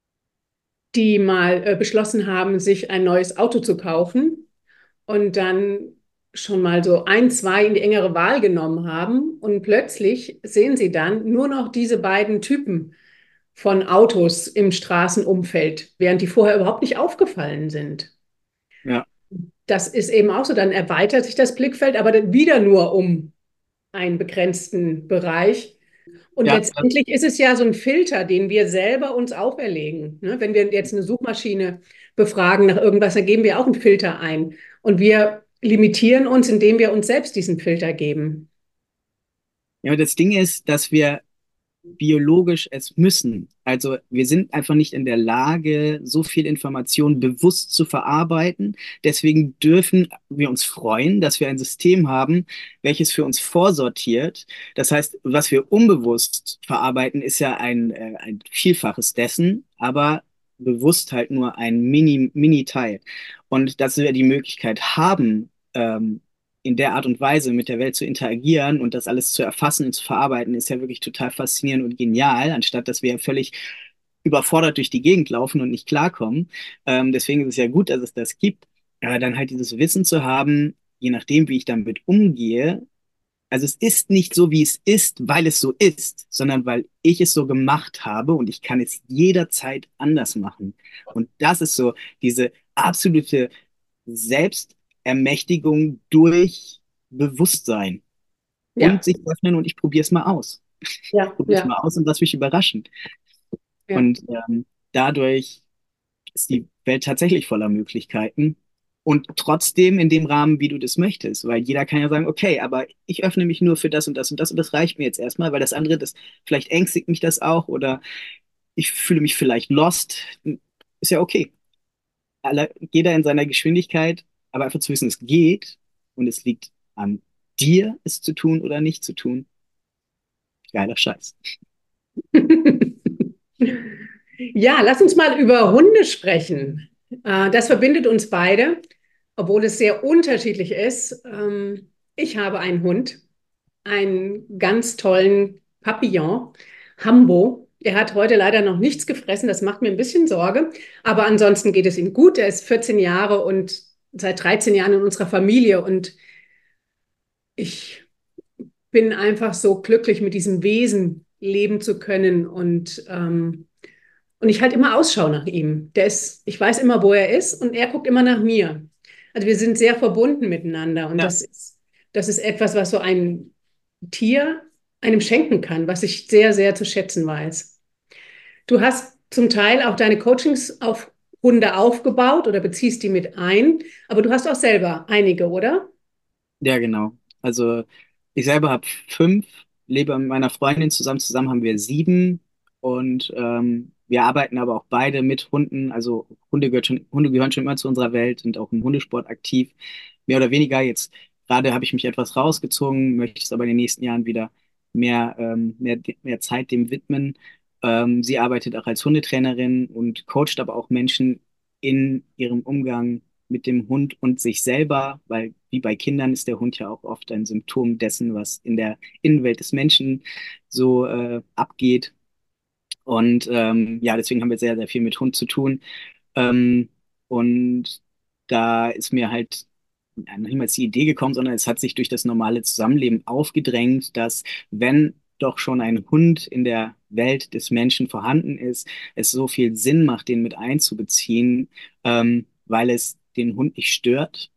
die mal äh, beschlossen haben, sich ein neues Auto zu kaufen und dann schon mal so ein, zwei in die engere Wahl genommen haben und plötzlich sehen sie dann nur noch diese beiden Typen von Autos im Straßenumfeld, während die vorher überhaupt nicht aufgefallen sind. Ja, Das ist eben auch so, dann erweitert sich das Blickfeld, aber dann wieder nur um einen begrenzten Bereich. Und ja, letztendlich ist es ja so ein Filter, den wir selber uns auferlegen. Ne? Wenn wir jetzt eine Suchmaschine befragen nach irgendwas, dann geben wir auch einen Filter ein. Und wir limitieren uns, indem wir uns selbst diesen Filter geben. ja, aber das Ding ist, dass wir biologisch es müssen. Also wir sind einfach nicht in der Lage, so viel Information bewusst zu verarbeiten. Deswegen dürfen wir uns freuen, dass wir ein System haben, welches für uns vorsortiert. Das heißt, was wir unbewusst verarbeiten, ist ja ein, äh, ein Vielfaches dessen, aber bewusst halt nur ein Mini, Mini-Teil. Und dass wir die Möglichkeit haben, ähm, in der Art und Weise mit der Welt zu interagieren und das alles zu erfassen und zu verarbeiten, ist ja wirklich total faszinierend und genial, anstatt dass wir völlig überfordert durch die Gegend laufen und nicht klarkommen. Ähm, deswegen ist es ja gut, dass es das gibt. Aber dann halt dieses Wissen zu haben, je nachdem, wie ich damit umgehe, also es ist nicht so, wie es ist, weil es so ist, sondern weil ich es so gemacht habe und ich kann es jederzeit anders machen. Und das ist so diese absolute Selbstermächtigung durch Bewusstsein und Ja, sich öffnen und ich probiere es mal aus. ja, Probiere es ja, mal aus und lass mich überraschen. ja. Und ähm, dadurch ist die Welt tatsächlich voller Möglichkeiten und trotzdem in dem Rahmen, wie du das möchtest, weil jeder kann ja sagen, okay, aber ich öffne mich nur für das und das und das und das reicht mir jetzt erstmal, weil das andere, das vielleicht ängstigt mich das auch oder ich fühle mich vielleicht lost. Ist ja okay. Alle, jeder in seiner Geschwindigkeit, aber einfach zu wissen, es geht und es liegt an dir, es zu tun oder nicht zu tun. Geiler Scheiß. Ja, lass uns mal über Hunde sprechen. Äh, Das verbindet uns beide, obwohl es sehr unterschiedlich ist. Ähm, Ich habe einen Hund, einen ganz tollen Papillon, Hambo. Er hat heute leider noch nichts gefressen, das macht mir ein bisschen Sorge. Aber ansonsten geht es ihm gut. Er ist vierzehn Jahre und seit dreizehn Jahren in unserer Familie. Und ich bin einfach so glücklich, mit diesem Wesen leben zu können. Und, ähm, und ich halt immer Ausschau nach ihm. Der ist, ich weiß immer, wo er ist und er guckt immer nach mir. Also wir sind sehr verbunden miteinander. Und Ja, das ist, das ist etwas, was so ein Tier einem schenken kann, was ich sehr, sehr zu schätzen weiß. Du hast zum Teil auch deine Coachings auf Hunde aufgebaut oder beziehst die mit ein, aber du hast auch selber einige, oder? ja, genau. Also ich selber habe fünf, lebe mit meiner Freundin zusammen, zusammen haben wir sieben und ähm, wir arbeiten aber auch beide mit Hunden. Also Hunde gehört schon, Hunde gehören schon immer zu unserer Welt, sind auch im Hundesport aktiv, mehr oder weniger. Jetzt gerade habe ich mich etwas rausgezogen, möchte es aber in den nächsten Jahren wieder mehr, ähm, mehr, mehr Zeit dem widmen. Ähm, sie arbeitet auch als Hundetrainerin und coacht aber auch Menschen in ihrem Umgang mit dem Hund und sich selber, weil wie bei Kindern ist der Hund ja auch oft ein Symptom dessen, was in der Innenwelt des Menschen so äh, abgeht. Und ähm, ja, deswegen haben wir sehr, sehr viel mit Hund zu tun. Ähm, und da ist mir halt ja, noch niemals die Idee gekommen, sondern es hat sich durch das normale Zusammenleben aufgedrängt, dass wenn doch schon ein Hund in der Welt des Menschen vorhanden ist, es so viel Sinn macht, den mit einzubeziehen, ähm, weil es den Hund nicht stört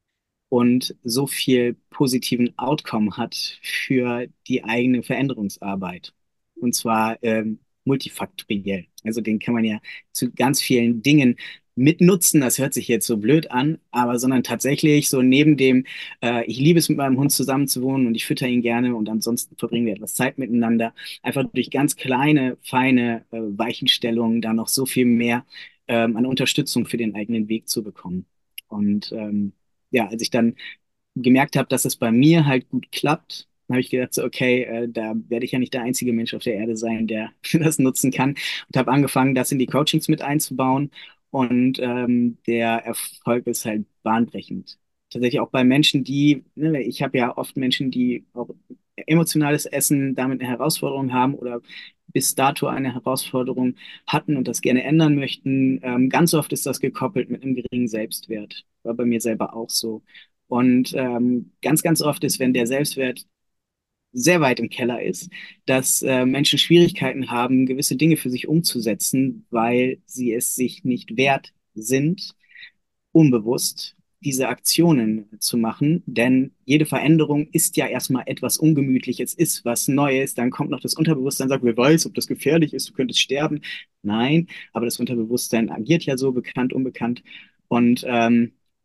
und so viel positiven Outcome hat für die eigene Veränderungsarbeit. Und zwar ähm, multifaktoriell. Also den kann man ja zu ganz vielen Dingen mitnutzen. Das hört sich jetzt so blöd an, aber sondern tatsächlich so neben dem, äh, ich liebe es mit meinem Hund zusammen zu wohnen und ich fütter ihn gerne und ansonsten verbringen wir etwas Zeit miteinander, einfach durch ganz kleine, feine äh, Weichenstellungen da noch so viel mehr ähm, an Unterstützung für den eigenen Weg zu bekommen. Und ähm, ja, als ich dann gemerkt habe, dass es bei mir halt gut klappt, habe ich gedacht, so, okay, äh, da werde ich ja nicht der einzige Mensch auf der Erde sein, der das nutzen kann. Und habe angefangen, das in die Coachings mit einzubauen. Und ähm, der Erfolg ist halt bahnbrechend. Tatsächlich auch bei Menschen, die, ne, ich habe ja oft Menschen, die auch emotionales Essen damit eine Herausforderung haben oder bis dato eine Herausforderung hatten und das gerne ändern möchten. Ähm, ganz oft ist das gekoppelt mit einem geringen Selbstwert. War bei mir selber auch so. Und ähm, ganz, ganz oft ist, wenn der Selbstwert sehr weit im Keller ist, dass äh, Menschen Schwierigkeiten haben, gewisse Dinge für sich umzusetzen, weil sie es sich nicht wert sind, unbewusst diese Aktionen zu machen. Denn jede Veränderung ist ja erstmal etwas Ungemütliches, ist was Neues. Dann kommt noch das Unterbewusstsein, sagt, wer weiß, ob das gefährlich ist, du könntest sterben. Nein, aber das Unterbewusstsein agiert ja so, bekannt, unbekannt. Und ähm,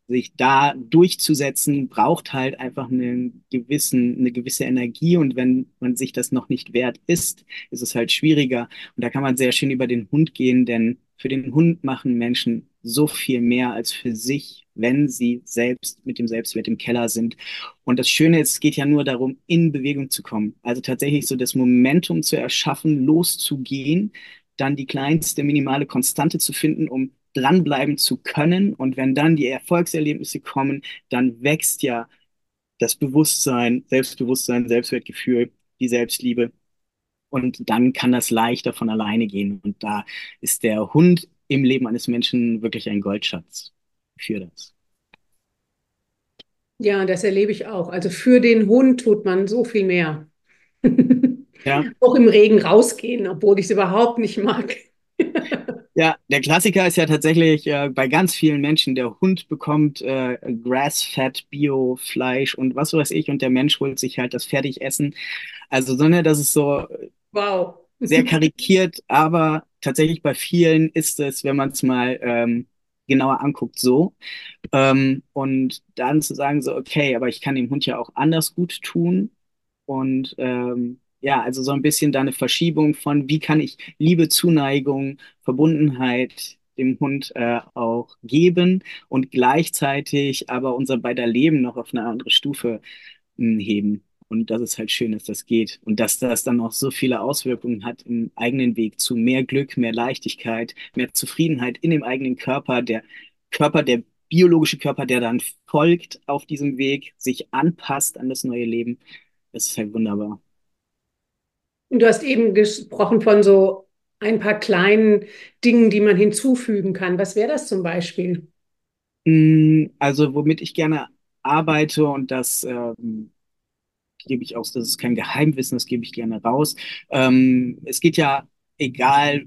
sich da durchzusetzen, braucht halt einfach einen gewissen, eine gewisse Energie. Und wenn man sich das noch nicht wert ist, ist es halt schwieriger. Und da kann man sehr schön über den Hund gehen, denn für den Hund machen Menschen so viel mehr als für sich, wenn sie selbst mit dem Selbstwert im Keller sind. Und das Schöne ist, es geht ja nur darum, in Bewegung zu kommen. Also tatsächlich so das Momentum zu erschaffen, loszugehen, dann die kleinste minimale Konstante zu finden, um dranbleiben zu können. Und wenn dann die Erfolgserlebnisse kommen, dann wächst ja das Bewusstsein, Selbstbewusstsein, Selbstwertgefühl, die Selbstliebe. Und dann kann das leichter von alleine gehen. Und da ist der Hund im Leben eines Menschen wirklich ein Goldschatz für das. Ja, das erlebe ich auch. Also für den Hund tut man so viel mehr. Ja, Auch im Regen rausgehen, obwohl ich es überhaupt nicht mag. ja, der Klassiker ist ja tatsächlich äh, bei ganz vielen Menschen, der Hund bekommt äh, Grass-Fed, Bio-Fleisch und was weiß ich, und der Mensch holt sich halt das Fertigessen. Also, so, ne, das ist so Wow. sehr karikiert, aber tatsächlich bei vielen ist es, wenn man es mal ähm, genauer anguckt, so. Ähm, und dann zu sagen, so, okay, aber ich kann dem Hund ja auch anders gut tun. Und ähm, ja, also so ein bisschen da eine Verschiebung von, wie kann ich Liebe, Zuneigung, Verbundenheit dem Hund äh, auch geben und gleichzeitig aber unser beider Leben noch auf eine andere Stufe mh, heben. Und das ist halt schön, dass das geht. Und dass das dann auch so viele Auswirkungen hat im eigenen Weg zu mehr Glück, mehr Leichtigkeit, mehr Zufriedenheit in dem eigenen Körper. Der Körper, der biologische Körper, der dann folgt auf diesem Weg, sich anpasst an das neue Leben. Das ist halt wunderbar. Und du hast eben gesprochen von so ein paar kleinen Dingen, die man hinzufügen kann. Was wäre das zum Beispiel? Mm, Also, womit ich gerne arbeite und das ähm, gebe ich auch, das ist kein Geheimwissen, das gebe ich gerne raus. Ähm, es geht ja, egal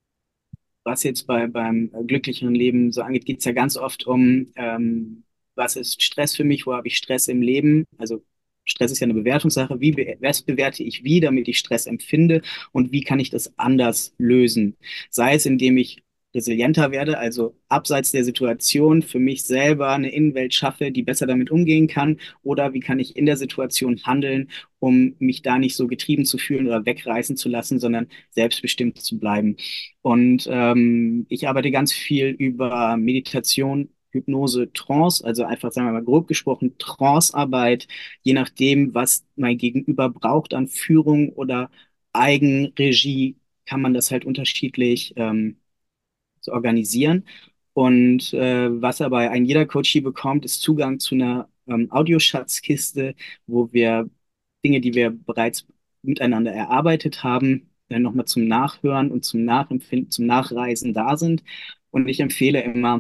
was jetzt bei, beim glücklicheren Leben so angeht, geht es ja ganz oft um, ähm, was ist Stress für mich, wo habe ich Stress im Leben? Also Stress ist ja eine Bewertungssache. Wie be was bewerte ich wie, damit ich Stress empfinde und wie kann ich das anders lösen? Sei es, indem ich resilienter werde, also abseits der Situation für mich selber eine Innenwelt schaffe, die besser damit umgehen kann, oder wie kann ich in der Situation handeln, um mich da nicht so getrieben zu fühlen oder wegreißen zu lassen, sondern selbstbestimmt zu bleiben. Und ähm, ich arbeite ganz viel über Meditation, Hypnose, Trance, also einfach, sagen wir mal grob gesprochen, Trancearbeit, je nachdem, was mein Gegenüber braucht an Führung oder Eigenregie, kann man das halt unterschiedlich ähm, so organisieren. Und äh, was aber ein jeder Coachie bekommt, ist Zugang zu einer ähm, Audioschatzkiste, wo wir Dinge, die wir bereits miteinander erarbeitet haben, dann nochmal zum Nachhören und zum Nachempfinden, zum Nachreisen da sind. Und ich empfehle immer,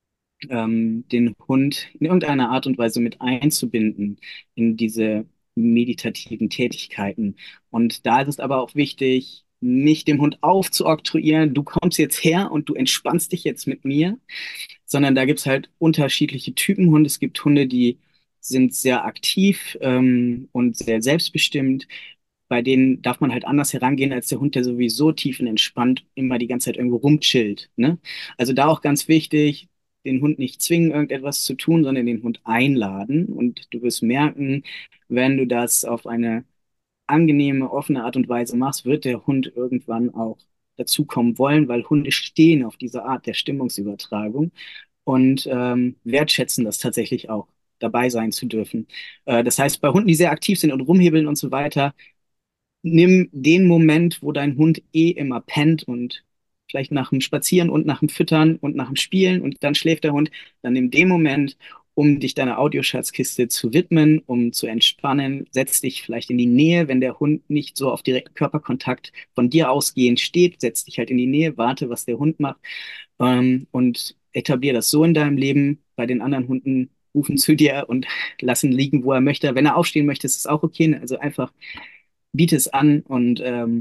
ähm, den Hund in irgendeiner Art und Weise mit einzubinden in diese meditativen Tätigkeiten. Und da ist es aber auch wichtig, nicht dem Hund aufzuoktroyieren, du kommst jetzt her und du entspannst dich jetzt mit mir, sondern da gibt es halt unterschiedliche Typen Hunde. Es gibt Hunde, die sind sehr aktiv ähm, und sehr selbstbestimmt. Bei denen darf man halt anders herangehen als der Hund, der sowieso tiefenentspannt immer die ganze Zeit irgendwo rumchillt. Ne? Also da auch ganz wichtig, den Hund nicht zwingen, irgendetwas zu tun, sondern den Hund einladen. Und du wirst merken, wenn du das auf eine angenehme, offene Art und Weise machst, wird der Hund irgendwann auch dazukommen wollen, weil Hunde stehen auf diese Art der Stimmungsübertragung und ähm, wertschätzen das tatsächlich auch, dabei sein zu dürfen. Äh, das heißt, bei Hunden, die sehr aktiv sind und rumhebeln und so weiter, nimm den Moment, wo dein Hund eh immer pennt und vielleicht nach dem Spazieren und nach dem Füttern und nach dem Spielen und dann schläft der Hund, dann nimm den Moment, um dich deiner Audioschatzkiste zu widmen, um zu entspannen. Setz dich vielleicht in die Nähe, wenn der Hund nicht so auf direkten Körperkontakt von dir ausgehend steht, setz dich halt in die Nähe, warte, was der Hund macht, ähm, und etablier das so in deinem Leben. Bei den anderen Hunden rufen zu dir und lassen liegen, wo er möchte. Wenn er aufstehen möchte, ist es auch okay. Also einfach biete es an und ähm,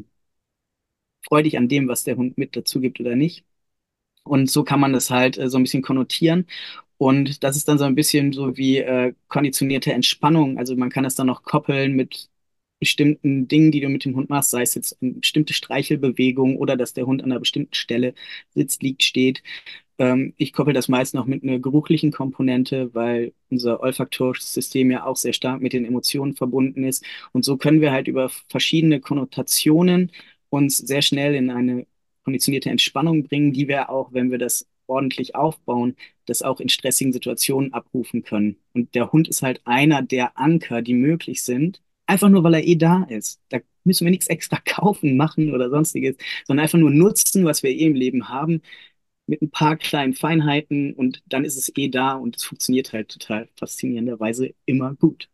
freu dich an dem, was der Hund mit dazu gibt oder nicht. Und so kann man das halt äh, so ein bisschen konnotieren. Und das ist dann so ein bisschen so wie äh, konditionierte Entspannung. Also man kann das dann noch koppeln mit bestimmten Dingen, die du mit dem Hund machst, sei es jetzt eine bestimmte Streichelbewegung oder dass der Hund an einer bestimmten Stelle sitzt, liegt, steht. Ähm, ich koppel das meist noch mit einer geruchlichen Komponente, weil unser olfaktorisches System ja auch sehr stark mit den Emotionen verbunden ist. Und so können wir halt über verschiedene Konnotationen uns sehr schnell in eine konditionierte Entspannung bringen, die wir auch, wenn wir das ordentlich aufbauen, das auch in stressigen Situationen abrufen können. Und der Hund ist halt einer der Anker, die möglich sind, einfach nur, weil er eh da ist. Da müssen wir nichts extra kaufen, machen oder sonstiges, sondern einfach nur nutzen, was wir eh im Leben haben, mit ein paar kleinen Feinheiten und dann ist es eh da und es funktioniert halt total faszinierenderweise immer gut.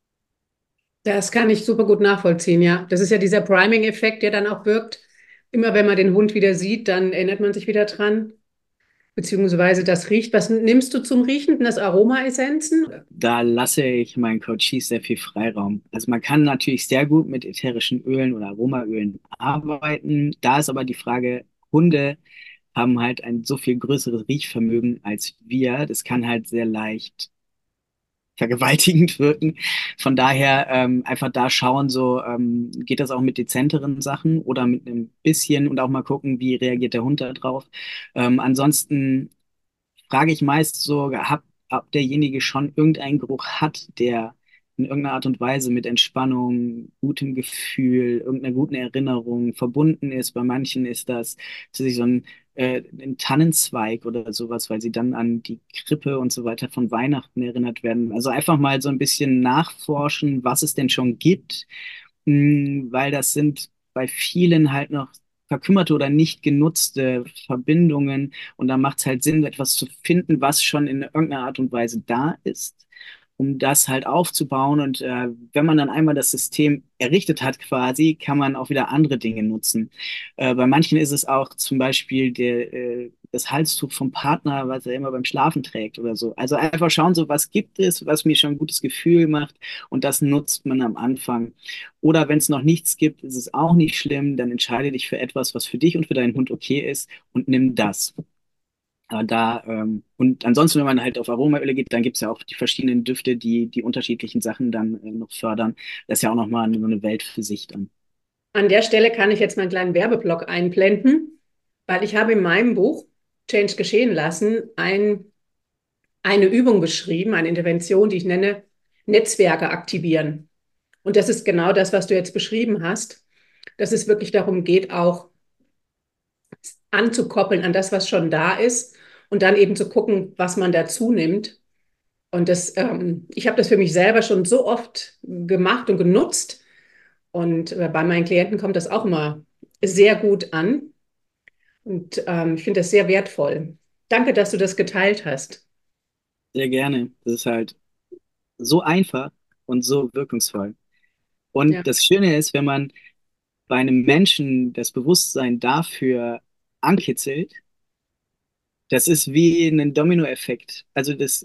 Das kann ich super gut nachvollziehen, ja. Das ist ja dieser Priming-Effekt, der dann auch wirkt. Immer wenn man den Hund wieder sieht, dann erinnert man sich wieder dran. Beziehungsweise das riecht. Was nimmst du zum Riechen? Das Aromaessenzen? Da lasse ich meinen Coaches sehr viel Freiraum. Also man kann natürlich sehr gut mit ätherischen Ölen oder Aromaölen arbeiten. Da ist aber die Frage, Hunde haben halt ein so viel größeres Riechvermögen als wir. Das kann halt sehr leicht vergewaltigend wirken. Von daher ähm, einfach da schauen, so ähm, geht das auch mit dezenteren Sachen oder mit einem bisschen und auch mal gucken, wie reagiert der Hund da drauf. Ähm, ansonsten frage ich meist so, hab, ob derjenige schon irgendeinen Geruch hat, der in irgendeiner Art und Weise mit Entspannung, gutem Gefühl, irgendeiner guten Erinnerung verbunden ist. Bei manchen ist das, dass sich so ein, äh, ein Tannenzweig oder sowas, weil sie dann an die Krippe und so weiter von Weihnachten erinnert werden. Also einfach mal so ein bisschen nachforschen, was es denn schon gibt, mh, weil das sind bei vielen halt noch verkümmerte oder nicht genutzte Verbindungen und da macht es halt Sinn, etwas zu finden, was schon in irgendeiner Art und Weise da ist, um das halt aufzubauen. Und äh, wenn man dann einmal das System errichtet hat, quasi, kann man auch wieder andere Dinge nutzen. Äh, bei manchen ist es auch zum Beispiel der, äh, das Halstuch vom Partner, was er immer beim Schlafen trägt oder so. Also einfach schauen, so was gibt es, was mir schon ein gutes Gefühl macht und das nutzt man am Anfang. Oder wenn es noch nichts gibt, ist es auch nicht schlimm, dann entscheide dich für etwas, was für dich und für deinen Hund okay ist und nimm das. Aber da, ähm, und ansonsten, wenn man halt auf Aromaöle geht, dann gibt es ja auch die verschiedenen Düfte, die die unterschiedlichen Sachen dann äh, noch fördern. Das ist ja auch nochmal so eine Welt für sich dann. An der Stelle kann ich jetzt mal einen kleinen Werbeblock einblenden, weil ich habe in meinem Buch Change geschehen lassen ein, eine Übung beschrieben, eine Intervention, die ich nenne Netzwerke aktivieren. Und das ist genau das, was du jetzt beschrieben hast, dass es wirklich darum geht, auch anzukoppeln an das, was schon da ist und dann eben zu gucken, was man dazu nimmt. Und das, ähm, ich habe das für mich selber schon so oft gemacht und genutzt. Und äh, bei meinen Klienten kommt das auch immer sehr gut an. Und ähm, ich finde das sehr wertvoll. Danke, dass du das geteilt hast. Sehr gerne. Das ist halt so einfach und so wirkungsvoll. Ja, Und das Schöne ist, wenn man bei einem Menschen das Bewusstsein dafür ankitzelt, das ist wie ein Dominoeffekt. Also das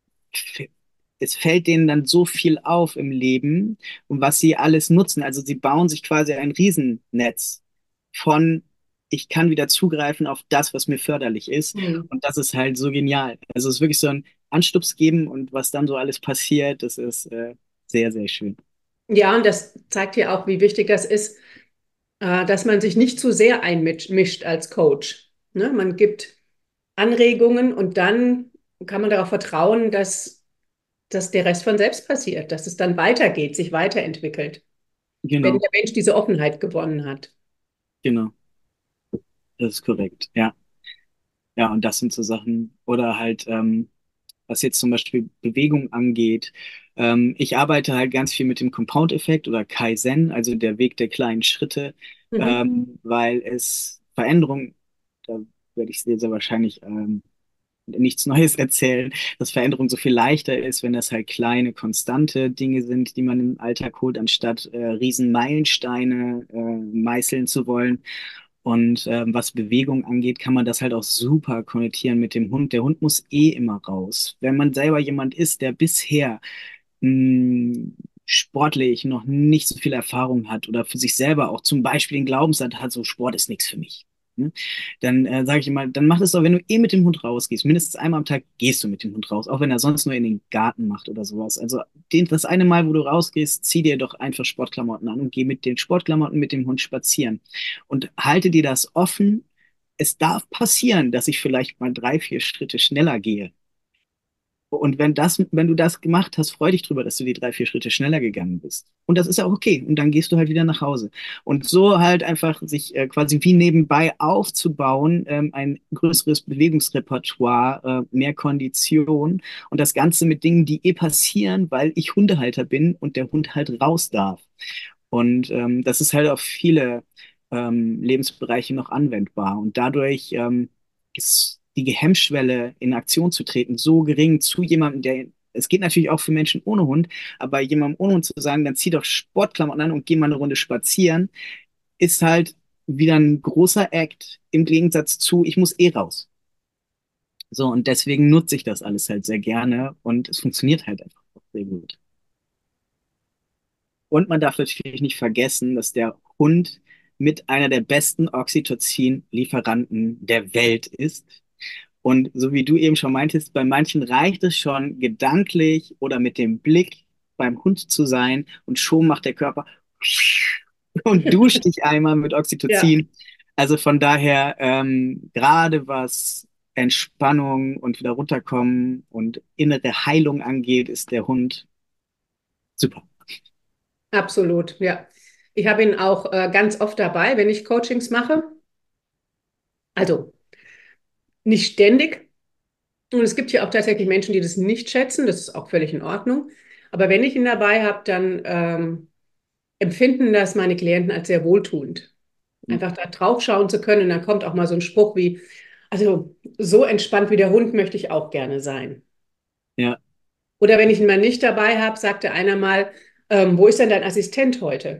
es fällt denen dann so viel auf im Leben und was sie alles nutzen. Also sie bauen sich quasi ein Riesennetz von, ich kann wieder zugreifen auf das, was mir förderlich ist. hm. Und das ist halt so genial. Also es ist wirklich so ein Anstups geben und was dann so alles passiert, das ist äh, sehr, sehr schön. Ja, und das zeigt ja auch, wie wichtig das ist, äh, dass man sich nicht zu sehr einmischt als Coach. Ne? Man gibt Anregungen und dann kann man darauf vertrauen, dass, dass der Rest von selbst passiert, dass es dann weitergeht, sich weiterentwickelt, wenn Genau, der Mensch diese Offenheit gewonnen hat. genau. Das ist korrekt. Ja. Ja, und das sind so Sachen. Oder halt, ähm, was jetzt zum Beispiel Bewegung angeht. Ähm, ich arbeite halt ganz viel mit dem Compound-Effekt oder Kaizen, also der Weg der kleinen Schritte, Mhm. ähm, weil es Veränderung, da werde ich dir sehr wahrscheinlich ähm, nichts Neues erzählen, dass Veränderung so viel leichter ist, wenn das halt kleine, konstante Dinge sind, die man im Alltag holt, anstatt äh, riesen Meilensteine äh, meißeln zu wollen. Und ähm, was Bewegung angeht, kann man das halt auch super konnotieren mit dem Hund. Der Hund muss eh immer raus. Wenn man selber jemand ist, der bisher mh, sportlich noch nicht so viel Erfahrung hat oder für sich selber auch zum Beispiel den Glaubenssatz hat, so Sport ist nichts für mich. Ne? Dann äh, sage ich immer, dann mach es doch, wenn du eh mit dem Hund rausgehst. Mindestens einmal am Tag gehst du mit dem Hund raus, auch wenn er sonst nur in den Garten macht oder sowas. Also den, das eine Mal, wo du rausgehst, zieh dir doch einfach Sportklamotten an und geh mit den Sportklamotten mit dem Hund spazieren. Und halte dir das offen es darf passieren, dass ich vielleicht mal drei, vier Schritte schneller gehe. Und wenn das, wenn du das gemacht hast, freu dich drüber, dass du die drei, vier Schritte schneller gegangen bist. Und das ist auch okay. Und dann gehst du halt wieder nach Hause. Und so halt einfach sich äh, quasi wie nebenbei aufzubauen, ähm, ein größeres Bewegungsrepertoire, äh, mehr Kondition und das Ganze mit Dingen, die eh passieren, weil ich Hundehalter bin und der Hund halt raus darf. Und ähm, das ist halt auf viele ähm, Lebensbereiche noch anwendbar. Und dadurch ähm, ist die Hemmschwelle, in Aktion zu treten, so gering zu jemandem, der, es geht natürlich auch für Menschen ohne Hund, aber jemandem ohne Hund zu sagen, dann zieh doch Sportklamotten an und geh mal eine Runde spazieren, ist halt wieder ein großer Act im Gegensatz zu, ich muss eh raus. So, und deswegen nutze ich das alles halt sehr gerne und es funktioniert halt einfach auch sehr gut. Und man darf natürlich nicht vergessen, dass der Hund mit einer der besten Oxytocin-Lieferanten der Welt ist. Und so wie du eben schon meintest, bei manchen reicht es schon, gedanklich oder mit dem Blick beim Hund zu sein und schon macht der Körper und duscht dich einmal mit Ja, Oxytocin. Also von daher, ähm, gerade was Entspannung und wieder runterkommen und innere Heilung angeht, ist der Hund super. absolut, ja. Ich habe ihn auch äh, ganz oft dabei, wenn ich Coachings mache. Also nicht ständig. Und es gibt hier auch tatsächlich Menschen, die das nicht schätzen. Das ist auch völlig in Ordnung. Aber wenn ich ihn dabei habe, dann ähm, empfinden das meine Klienten als sehr wohltuend. Einfach da drauf schauen zu können. Und dann kommt auch mal so ein Spruch wie, also so entspannt wie der Hund möchte ich auch gerne sein. Ja. Oder wenn ich ihn mal nicht dabei habe, sagte einer mal, ähm, wo ist denn dein Assistent heute?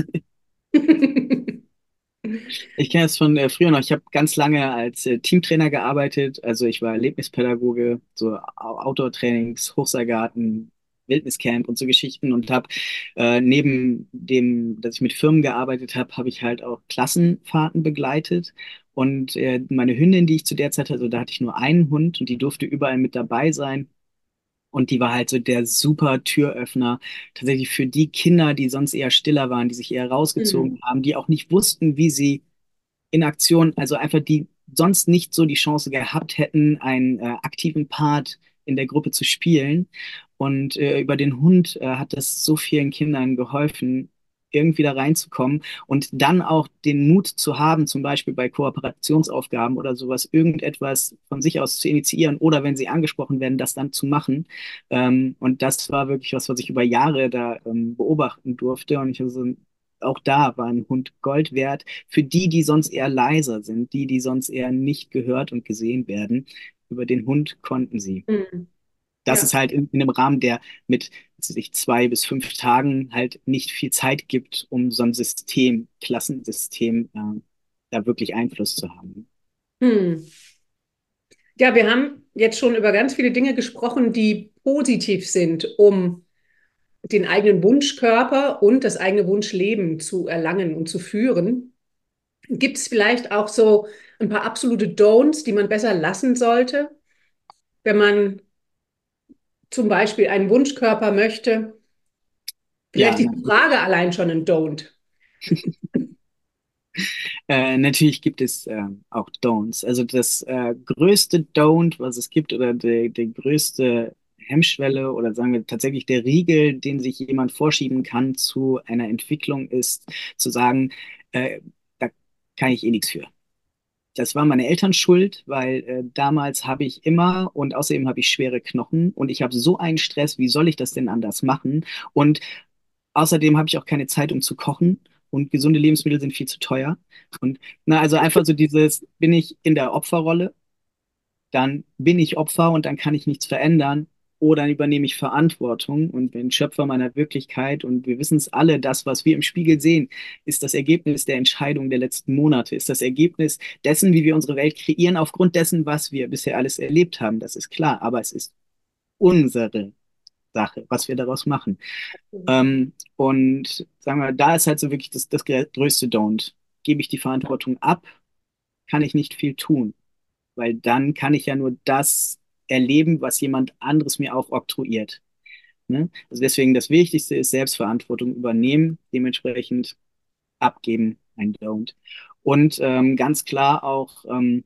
Ich kenne es von äh, früher noch. Ich habe ganz lange als äh, Teamtrainer gearbeitet. Also ich war Erlebnispädagoge, so Au- Outdoor-Trainings, Hochseilgarten, Wildniscamp und so Geschichten und habe äh, neben dem, dass ich mit Firmen gearbeitet habe, habe ich halt auch Klassenfahrten begleitet. Und äh, meine Hündin, die ich zu der Zeit hatte, da hatte ich nur einen Hund und die durfte überall mit dabei sein. Und die war halt so der super Türöffner. Tatsächlich für die Kinder, die sonst eher stiller waren, die sich eher rausgezogen Hm. haben, die auch nicht wussten, wie sie in Aktion, also einfach die sonst nicht so die Chance gehabt hätten, einen äh, aktiven Part in der Gruppe zu spielen. Und äh, über den Hund äh, hat das so vielen Kindern geholfen, irgendwie da reinzukommen und dann auch den Mut zu haben, zum Beispiel bei Kooperationsaufgaben oder sowas, irgendetwas von sich aus zu initiieren oder wenn sie angesprochen werden, das dann zu machen. Ähm, und das war wirklich was, was ich über Jahre da ähm, beobachten durfte. Und ich also auch da war ein Hund Gold wert für die, die sonst eher leiser sind, die, die sonst eher nicht gehört und gesehen werden. Über den Hund konnten sie. Hm. Das ist Ja. halt in, in einem Rahmen, der mit sich zwei bis fünf Tagen halt nicht viel Zeit gibt, um so ein System, Klassensystem, äh, da wirklich Einfluss zu haben. Hm. Ja, wir haben jetzt schon über ganz viele Dinge gesprochen, die positiv sind, um den eigenen Wunschkörper und das eigene Wunschleben zu erlangen und zu führen. Gibt es vielleicht auch so ein paar absolute Don'ts, die man besser lassen sollte, wenn man zum Beispiel einen Wunschkörper möchte? Vielleicht Ja, die Frage allein schon ein Don't. Äh, natürlich gibt es äh, auch Don'ts. Also das äh, größte Don't, was es gibt, oder die, die größte Hemmschwelle oder sagen wir tatsächlich der Riegel, den sich jemand vorschieben kann zu einer Entwicklung, ist zu sagen, äh, da kann ich eh nichts für. Das war meine Eltern schuld, weil äh, damals habe ich immer und außerdem habe ich schwere Knochen und ich habe so einen Stress, wie soll ich das denn anders machen? Und außerdem habe ich auch keine Zeit, um zu kochen und gesunde Lebensmittel sind viel zu teuer. Und na, also einfach so dieses, bin ich in der Opferrolle, dann bin ich Opfer und dann kann ich nichts verändern. Oder dann übernehme ich Verantwortung und bin Schöpfer meiner Wirklichkeit. Und wir wissen es alle, das, was wir im Spiegel sehen, ist das Ergebnis der Entscheidungen der letzten Monate, ist das Ergebnis dessen, wie wir unsere Welt kreieren, aufgrund dessen, was wir bisher alles erlebt haben. Das ist klar, aber es ist unsere Sache, was wir daraus machen. Ähm, und sagen wir, da ist halt so wirklich das, das größte Don't. Gebe ich die Verantwortung ab, kann ich nicht viel tun, weil dann kann ich ja nur das erleben, was jemand anderes mir auch oktroyiert. Ne? Also deswegen das Wichtigste ist Selbstverantwortung übernehmen, dementsprechend abgeben, ein Don't. Und ähm, ganz klar auch, ähm,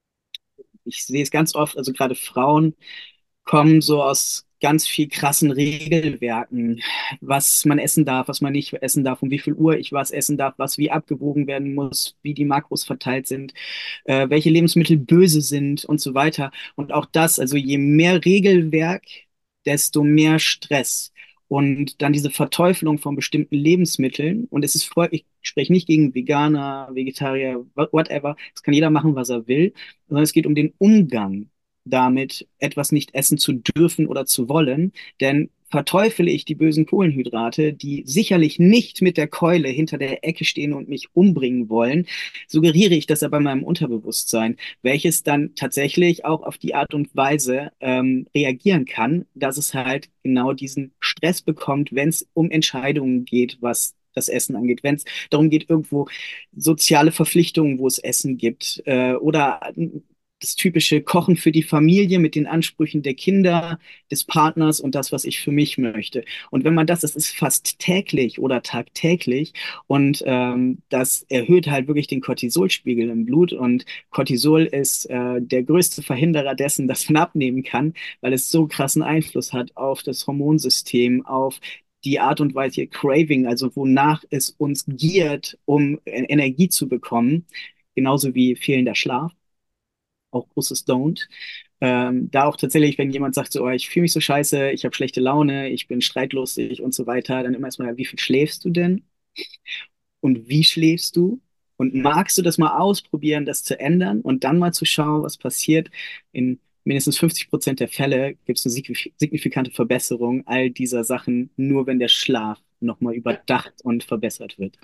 ich sehe es ganz oft, also gerade Frauen kommen so aus ganz viel krassen Regelwerken, was man essen darf, was man nicht essen darf, um wie viel Uhr ich was essen darf, was wie abgewogen werden muss, wie die Makros verteilt sind, äh, welche Lebensmittel böse sind und so weiter. Und auch das, also je mehr Regelwerk, desto mehr Stress. Und dann diese Verteufelung von bestimmten Lebensmitteln. Und es ist voll, ich spreche nicht gegen Veganer, Vegetarier, whatever. Es kann jeder machen, was er will, sondern es geht um den Umgang damit, etwas nicht essen zu dürfen oder zu wollen. Denn verteufele ich die bösen Kohlenhydrate, die sicherlich nicht mit der Keule hinter der Ecke stehen und mich umbringen wollen, suggeriere ich das aber meinem Unterbewusstsein, welches dann tatsächlich auch auf die Art und Weise ähm, reagieren kann, dass es halt genau diesen Stress bekommt, wenn es um Entscheidungen geht, was das Essen angeht, wenn es darum geht, irgendwo soziale Verpflichtungen, wo es Essen gibt, äh, oder das typische Kochen für die Familie mit den Ansprüchen der Kinder, des Partners und das, was ich für mich möchte. Und wenn man das, das ist fast täglich oder tagtäglich und ähm, das erhöht halt wirklich den Cortisolspiegel im Blut und Cortisol ist äh, der größte Verhinderer dessen, dass man abnehmen kann, weil es so krassen Einfluss hat auf das Hormonsystem, auf die Art und Weise ihr Craving, also wonach es uns giert, um Energie zu bekommen, genauso wie fehlender Schlaf, auch großes Don't. Ähm, da auch tatsächlich, wenn jemand sagt, so, oh, ich fühle mich so scheiße, ich habe schlechte Laune, ich bin streitlustig und so weiter, dann immer erstmal, wie viel schläfst du denn? Und wie schläfst du? Und magst du das mal ausprobieren, das zu ändern und dann mal zu schauen, was passiert? In mindestens fünfzig Prozent der Fälle gibt es eine signifikante Verbesserung all dieser Sachen, nur wenn der Schlaf nochmal überdacht und verbessert wird.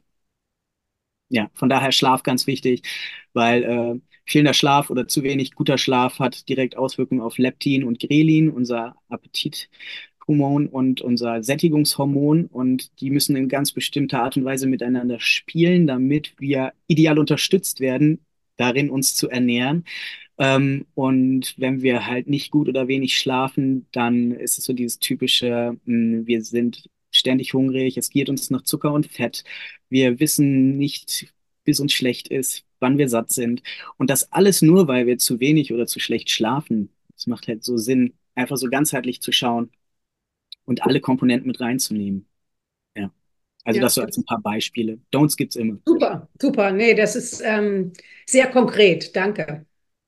Ja, von daher Schlaf ganz wichtig, weil äh, fehlender Schlaf oder zu wenig guter Schlaf hat direkt Auswirkungen auf Leptin und Grelin, unser Appetithormon und unser Sättigungshormon. Und die müssen in ganz bestimmter Art und Weise miteinander spielen, damit wir ideal unterstützt werden, darin uns zu ernähren. Ähm, und wenn wir halt nicht gut oder wenig schlafen, dann ist es so dieses typische, mh, wir sind ständig hungrig, es geht uns nach Zucker und Fett. Wir wissen nicht, bis uns schlecht ist, wann wir satt sind. Und das alles nur, weil wir zu wenig oder zu schlecht schlafen. Es macht halt so Sinn, einfach so ganzheitlich zu schauen und alle Komponenten mit reinzunehmen. Ja. Also Ja, das so als ein paar Beispiele. Don'ts gibt's immer. super, super. Nee, das ist ähm, sehr konkret. Danke.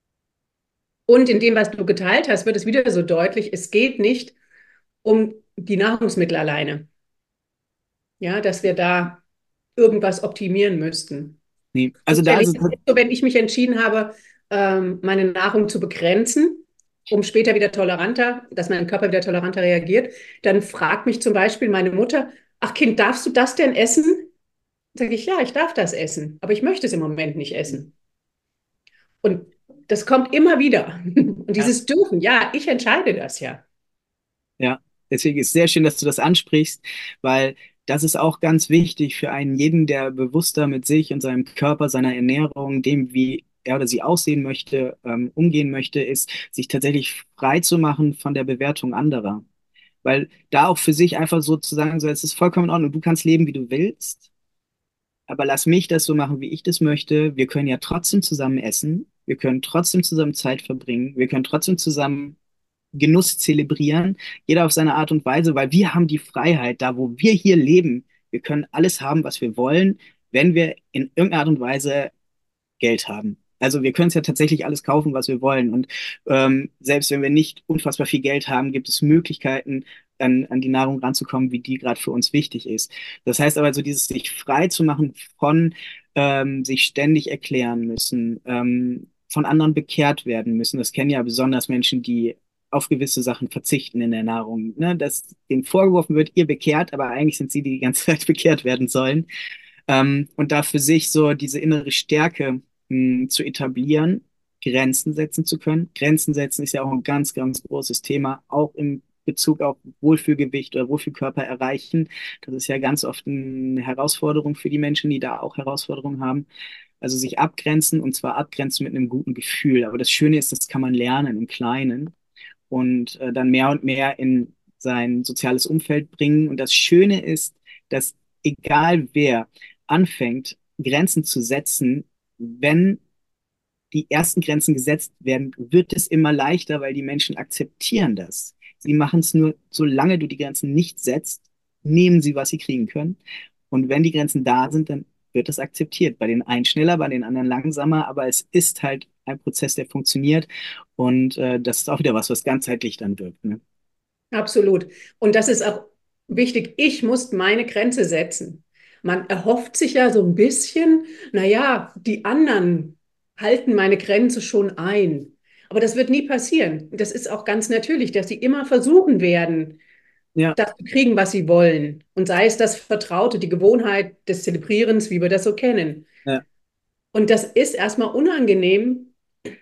Und in dem, was du geteilt hast, wird es wieder so deutlich, es geht nicht um die Nahrungsmittel alleine. Ja, dass wir da irgendwas optimieren müssten. Nee. So Also da kenne ist ich es, das jetzt so, wenn ich mich entschieden habe, ähm, meine Nahrung zu begrenzen, um später wieder toleranter, dass mein Körper wieder toleranter reagiert, dann fragt mich zum Beispiel meine Mutter, ach Kind, darfst du das denn essen? Sage ich, ja, ich darf das essen, aber ich möchte es im Moment nicht essen. Und das kommt immer wieder. Und ja. dieses Dürfen, ja, ich entscheide das ja. Ja, deswegen ist es sehr schön, dass du das ansprichst, weil das ist auch ganz wichtig für einen jeden, der bewusster mit sich und seinem Körper, seiner Ernährung, dem, wie er oder sie aussehen möchte, ähm, umgehen möchte, ist, sich tatsächlich frei zu machen von der Bewertung anderer. Weil da auch für sich einfach so zu sagen, so, es ist vollkommen in Ordnung, du kannst leben, wie du willst, aber lass mich das so machen, wie ich das möchte. Wir können ja trotzdem zusammen essen, wir können trotzdem zusammen Zeit verbringen, wir können trotzdem zusammen Genuss zelebrieren, jeder auf seine Art und Weise, weil wir haben die Freiheit, da wo wir hier leben. Wir können alles haben, was wir wollen, wenn wir in irgendeiner Art und Weise Geld haben. Also wir können es ja tatsächlich alles kaufen, was wir wollen. Und ähm, selbst wenn wir nicht unfassbar viel Geld haben, gibt es Möglichkeiten, an, an die Nahrung ranzukommen, wie die gerade für uns wichtig ist. Das heißt aber, so dieses sich frei zu machen von ähm, sich ständig erklären müssen, ähm, von anderen bekehrt werden müssen. Das kennen ja besonders Menschen, die auf gewisse Sachen verzichten in der Nahrung. Ne? Dass denen vorgeworfen wird, ihr bekehrt, aber eigentlich sind sie, die die ganze Zeit bekehrt werden sollen. Ähm, und da für sich so diese innere Stärke mh, zu etablieren, Grenzen setzen zu können. Grenzen setzen ist ja auch ein ganz, ganz großes Thema, auch im Bezug auf Wohlfühlgewicht oder Wohlfühlkörper erreichen. Das ist ja ganz oft eine Herausforderung für die Menschen, die da auch Herausforderungen haben. Also sich abgrenzen und zwar abgrenzen mit einem guten Gefühl. Aber das Schöne ist, das kann man lernen im Kleinen und äh, dann mehr und mehr in sein soziales Umfeld bringen. Und das Schöne ist, dass egal wer anfängt, Grenzen zu setzen, wenn die ersten Grenzen gesetzt werden, wird es immer leichter, weil die Menschen akzeptieren das. Sie machen es nur, solange du die Grenzen nicht setzt, nehmen sie, was sie kriegen können. Und wenn die Grenzen da sind, dann wird das akzeptiert. Bei den einen schneller, bei den anderen langsamer, aber es ist halt ein Prozess, der funktioniert. Und äh, das ist auch wieder was, was ganzheitlich dann wirkt. Ne? Absolut. Und das ist auch wichtig. Ich muss meine Grenze setzen. Man erhofft sich ja so ein bisschen, naja, die anderen halten meine Grenze schon ein. Aber das wird nie passieren. Das ist auch ganz natürlich, dass sie immer versuchen werden, Ja, das zu kriegen, was sie wollen. Und sei es das Vertraute, die Gewohnheit des Zelebrierens, wie wir das so kennen. ja, Und das ist erstmal unangenehm,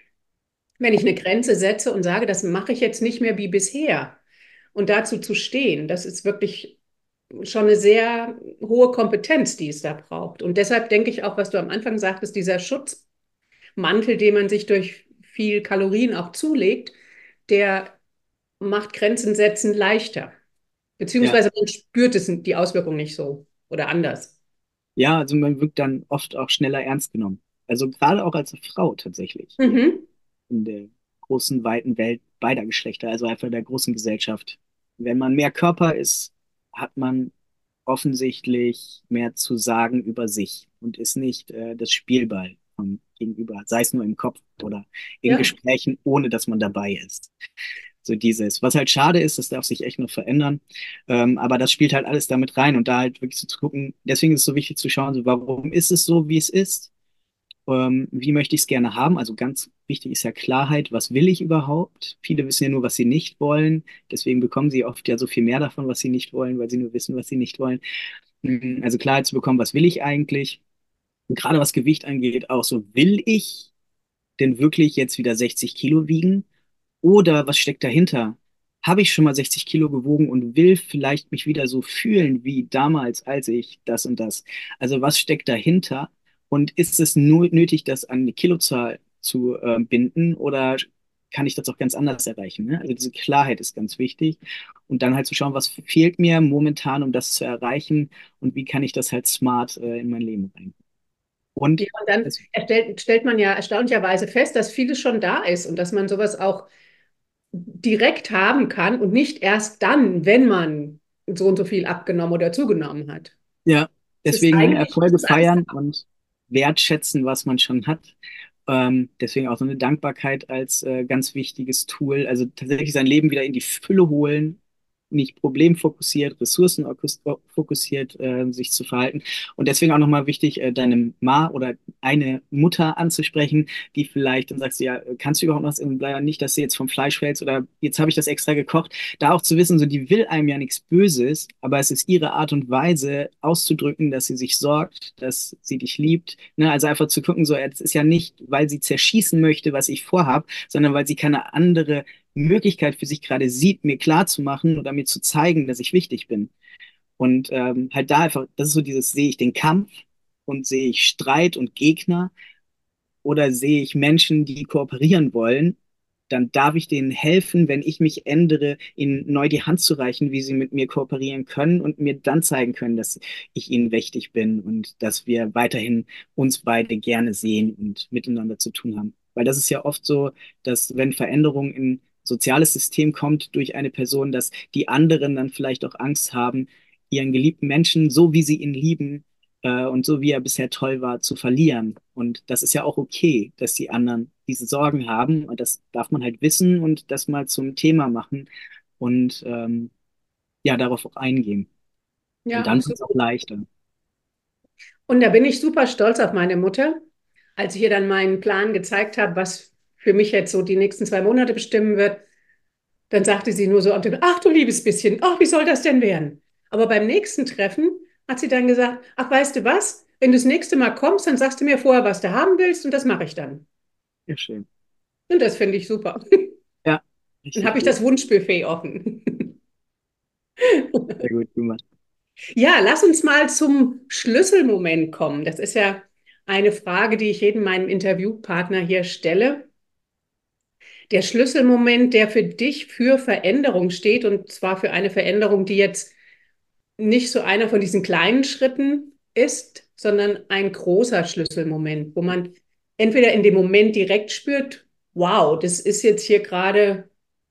wenn ich eine Grenze setze und sage, das mache ich jetzt nicht mehr wie bisher. Und dazu zu stehen, das ist wirklich schon eine sehr hohe Kompetenz, die es da braucht. Und deshalb denke ich auch, was du am Anfang sagtest, dieser Schutzmantel, den man sich durch viel Kalorien auch zulegt, der macht Grenzen setzen leichter. ja. Beziehungsweise man spürt es, die Auswirkung nicht so oder anders. Ja, also man wird dann oft auch schneller ernst genommen. Also gerade auch als Frau tatsächlich in, Mhm. in der großen, weiten Welt beider Geschlechter, also einfach der großen Gesellschaft. Wenn man mehr Körper ist, hat man offensichtlich mehr zu sagen über sich und ist nicht äh, das Spielball vom Gegenüber, sei es nur im Kopf oder in Ja, Gesprächen, ohne dass man dabei ist. So dieses, was halt schade ist, das darf sich echt noch verändern. Ähm, aber das spielt halt alles damit rein und da halt wirklich so zu gucken, deswegen ist es so wichtig zu schauen, so, warum ist es so, wie es ist? Ähm, wie möchte ich es gerne haben? Also ganz wichtig ist ja Klarheit, was will ich überhaupt? Viele wissen ja nur, was sie nicht wollen. Deswegen bekommen sie oft ja so viel mehr davon, was sie nicht wollen, weil sie nur wissen, was sie nicht wollen. Mm, Also Klarheit zu bekommen, was will ich eigentlich? Und gerade was Gewicht angeht, auch so, will ich denn wirklich jetzt wieder sechzig Kilo wiegen? Oder was steckt dahinter? Habe ich schon mal sechzig Kilo gewogen und will vielleicht mich wieder so fühlen wie damals, als ich das und das? Also was steckt dahinter? Und ist es nur nötig, das an die Kilozahl zu äh, binden oder kann ich das auch ganz anders erreichen? Ne? Also diese Klarheit ist ganz wichtig. Und dann halt zu schauen, was fehlt mir momentan, um das zu erreichen und wie kann ich das halt smart äh, in mein Leben rein. ja, Und und dann es, erstellt, stellt man ja erstaunlicherweise fest, dass vieles schon da ist und dass man sowas auch direkt haben kann und nicht erst dann, wenn man so und so viel abgenommen oder zugenommen hat. Ja, Es ist deswegen ne, eigentlich, es Erfolge ist alles da. feiern und wertschätzen, was man schon hat. Ähm, deswegen auch so eine Dankbarkeit als äh, ganz wichtiges Tool. Also tatsächlich sein Leben wieder in die Fülle holen, nicht problemfokussiert, ressourcenfokussiert äh, sich zu verhalten. Und deswegen auch nochmal wichtig, äh, deine Ma oder eine Mutter anzusprechen, die vielleicht dann sagst du, ja, kannst du überhaupt was im Bleier nicht, dass du jetzt vom Fleisch fällst oder jetzt habe ich das extra gekocht, da auch zu wissen, so die will einem ja nichts Böses, aber es ist ihre Art und Weise auszudrücken, dass sie sich sorgt, dass sie dich liebt. Ne? Also einfach zu gucken, so es ist ja nicht, weil sie zerschießen möchte, was ich vorhab, sondern weil sie keine andere Möglichkeit für sich gerade sieht, mir klar zu machen oder mir zu zeigen, dass ich wichtig bin. Und ähm, halt da einfach, das ist so dieses, sehe ich den Kampf und sehe ich Streit und Gegner oder sehe ich Menschen, die kooperieren wollen, dann darf ich denen helfen, wenn ich mich ändere, ihnen neu die Hand zu reichen, wie sie mit mir kooperieren können und mir dann zeigen können, dass ich ihnen wichtig bin und dass wir weiterhin uns beide gerne sehen und miteinander zu tun haben. Weil das ist ja oft so, dass wenn Veränderung in soziales System kommt durch eine Person, dass die anderen dann vielleicht auch Angst haben, ihren geliebten Menschen, so wie sie ihn lieben, äh, und so wie er bisher toll war, zu verlieren. Und das ist ja auch okay, dass die anderen diese Sorgen haben. Und das darf man halt wissen und das mal zum Thema machen und ähm, ja, darauf auch eingehen. Und Ja, dann wird es auch absolut. leichter. Und da bin ich super stolz auf meine Mutter, als ich ihr dann meinen Plan gezeigt habe, was für mich jetzt so die nächsten zwei Monate bestimmen wird. Dann sagte sie nur so, ach du liebes bisschen, ach, wie soll das denn werden? Aber beim nächsten Treffen hat sie dann gesagt, ach, weißt du was? Wenn du das nächste Mal kommst, dann sagst du mir vorher, was du haben willst und das mache ich dann. Ja, schön. Und das finde ich super. Ja, Dann richtig habe ich gut. das Wunschbuffet offen. Sehr gut gemacht. Ja, lass uns mal zum Schlüsselmoment kommen. Das ist ja eine Frage, die ich jedem meinem Interviewpartner hier stelle. Der Schlüsselmoment, der für dich für Veränderung steht, und zwar für eine Veränderung, die jetzt nicht so einer von diesen kleinen Schritten ist, sondern ein großer Schlüsselmoment, wo man entweder in dem Moment direkt spürt, wow, das ist jetzt hier gerade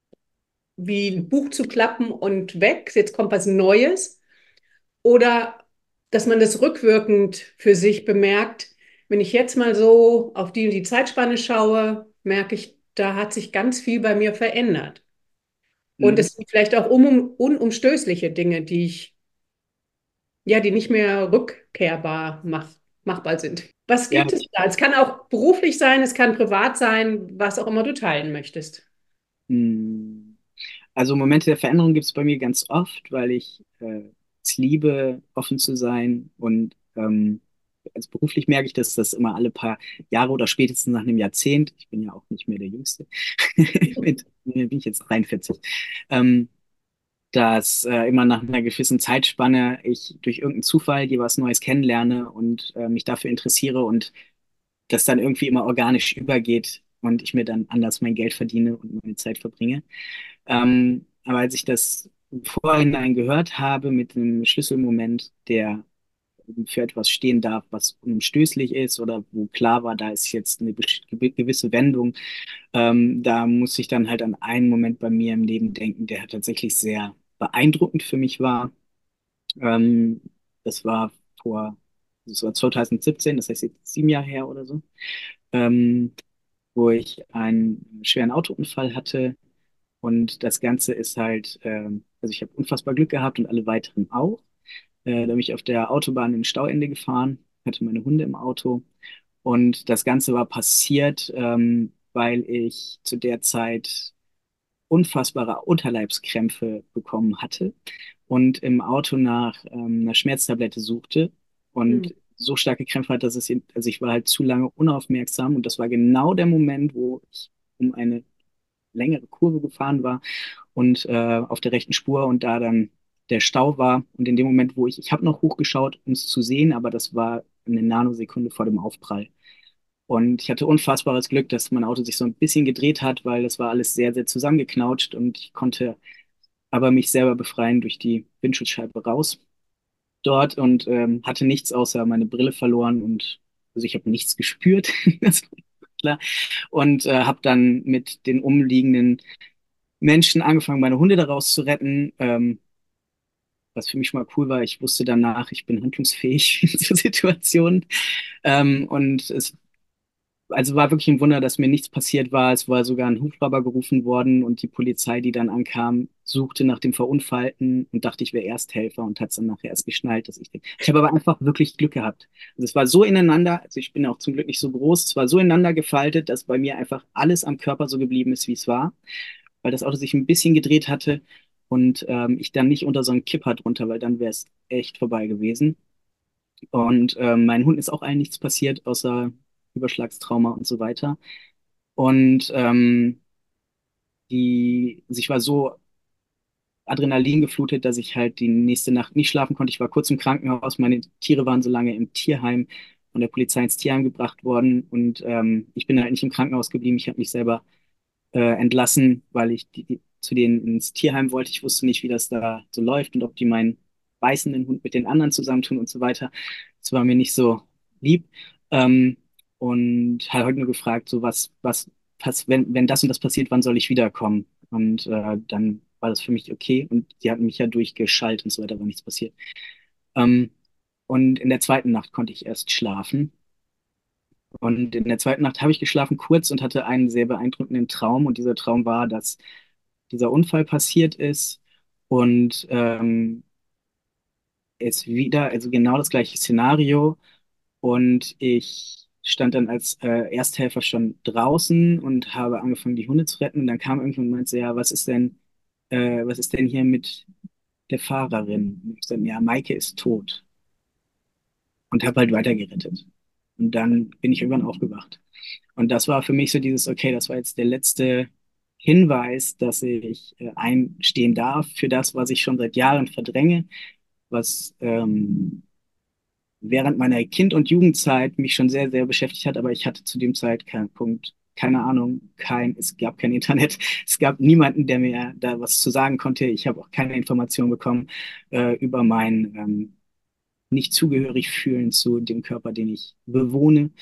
wie ein Buch zu klappen und weg, jetzt kommt was Neues. Oder dass man das rückwirkend für sich bemerkt, wenn ich jetzt mal so auf die und die Zeitspanne schaue, merke ich, da hat sich ganz viel bei mir verändert. Und Mhm. es sind vielleicht auch un unumstößliche Dinge, die ich, ja, die nicht mehr rückkehrbar mach machbar sind. Was Ja, gibt es da? Es kann auch beruflich sein, es kann privat sein, was auch immer du teilen möchtest. mm, also Momente der Veränderung gibt es bei mir ganz oft, weil ich äh, es liebe, offen zu sein und ähm, also beruflich merke ich, dass das immer alle paar Jahre oder spätestens nach einem Jahrzehnt, ich bin ja auch nicht mehr der Jüngste, mit, bin ich jetzt dreiundvierzig, ähm, dass äh, immer nach einer gewissen Zeitspanne ich durch irgendeinen Zufall je was Neues kennenlerne und äh, mich dafür interessiere und das dann irgendwie immer organisch übergeht und ich mir dann anders mein Geld verdiene und meine Zeit verbringe. Ähm, aber als ich das im Vorhinein gehört habe mit einem Schlüsselmoment, der für etwas stehen darf, was unumstößlich ist oder wo klar war, da ist jetzt eine besch- gewisse Wendung, ähm, da muss ich dann halt an einen Moment bei mir im Leben denken, der tatsächlich sehr beeindruckend für mich war. Ähm, das war vor, das war zwanzig siebzehn, das heißt jetzt sieben Jahre her oder so, ähm, wo ich einen schweren Autounfall hatte. Und das Ganze ist halt, ähm, also ich habe unfassbar Glück gehabt und alle weiteren auch. Äh, da bin ich auf der Autobahn in ein Stauende gefahren, hatte meine Hunde im Auto. Und das Ganze war passiert, ähm, weil ich zu der Zeit unfassbare Unterleibskrämpfe bekommen hatte und im Auto nach ähm, einer Schmerztablette suchte Hm. und so starke Krämpfe hatte, dass es, also ich war halt zu lange unaufmerksam und das war genau der Moment, wo ich um eine längere Kurve gefahren war und äh, auf der rechten Spur und da dann der Stau war und in dem Moment, wo ich, ich habe noch hochgeschaut, um es zu sehen, aber das war eine Nanosekunde vor dem Aufprall. Und ich hatte unfassbares Glück, dass mein Auto sich so ein bisschen gedreht hat, weil das war alles sehr, sehr zusammengeknautscht und ich konnte aber mich selber befreien durch die Windschutzscheibe raus dort und ähm, hatte nichts außer meine Brille verloren und also ich habe nichts gespürt, das war klar. Und äh, habe dann mit den umliegenden Menschen angefangen, meine Hunde daraus zu retten. Ähm, was für mich schon mal cool war, ich wusste danach, ich bin handlungsfähig in so Situationen. Ähm, und es also war wirklich ein Wunder, dass mir nichts passiert war. Es war sogar ein Hubschrauber gerufen worden und die Polizei, die dann ankam, suchte nach dem Verunfallten und dachte, ich wäre Ersthelfer und hat es dann nachher erst geschnallt, dass ich den. Ich habe aber einfach wirklich Glück gehabt. Also es war so ineinander, also ich bin auch zum Glück nicht so groß, es war so ineinander gefaltet, dass bei mir einfach alles am Körper so geblieben ist, wie es war, weil das Auto sich ein bisschen gedreht hatte und ähm, ich dann nicht unter so einen Kipper drunter, weil dann wäre es echt vorbei gewesen. Und ähm, meinen Hunden ist auch allen nichts passiert, außer Überschlagstrauma und so weiter. Und ähm, die, also ich war so Adrenalin geflutet, dass ich halt die nächste Nacht nicht schlafen konnte. Ich war kurz im Krankenhaus, meine Tiere waren so lange im Tierheim von der Polizei ins Tierheim gebracht worden und ähm, ich bin halt nicht im Krankenhaus geblieben. Ich habe mich selber äh, entlassen, weil ich die, die, zu denen ins Tierheim wollte. Ich wusste nicht, wie das da so läuft und ob die meinen beißenden Hund mit den anderen zusammentun und so weiter. Das war mir nicht so lieb. Ähm, und habe heute nur gefragt, so was, was, was, wenn, wenn das und das passiert, wann soll ich wiederkommen? Und äh, dann war das für mich okay und die hatten mich ja durchgeschaltet und so weiter, war nichts passiert. Ähm, und in der zweiten Nacht konnte ich erst schlafen. Und in der zweiten Nacht habe ich geschlafen kurz und hatte einen sehr beeindruckenden Traum. Und dieser Traum war, dass dieser Unfall passiert ist und ähm, es wieder, also genau das gleiche Szenario. Und ich stand dann als äh, Ersthelfer schon draußen und habe angefangen, die Hunde zu retten. Und dann kam irgendjemand und meinte, so, ja, was ist denn, äh, was ist denn hier mit der Fahrerin? Und ich dann, ja, Maike ist tot. Und habe halt weitergerettet. Und dann bin ich irgendwann aufgewacht. Und das war für mich so dieses, okay, das war jetzt der letzte Hinweis, dass ich äh, einstehen darf für das, was ich schon seit Jahren verdränge, was ähm, während meiner Kind- und Jugendzeit mich schon sehr, sehr beschäftigt hat, aber ich hatte zu dem Zeitpunkt keine Ahnung, kein, es gab kein Internet, es gab niemanden, der mir da was zu sagen konnte. Ich habe auch keine Informationen bekommen äh, über mein ähm, nicht zugehörig fühlen zu dem Körper, den ich bewohne.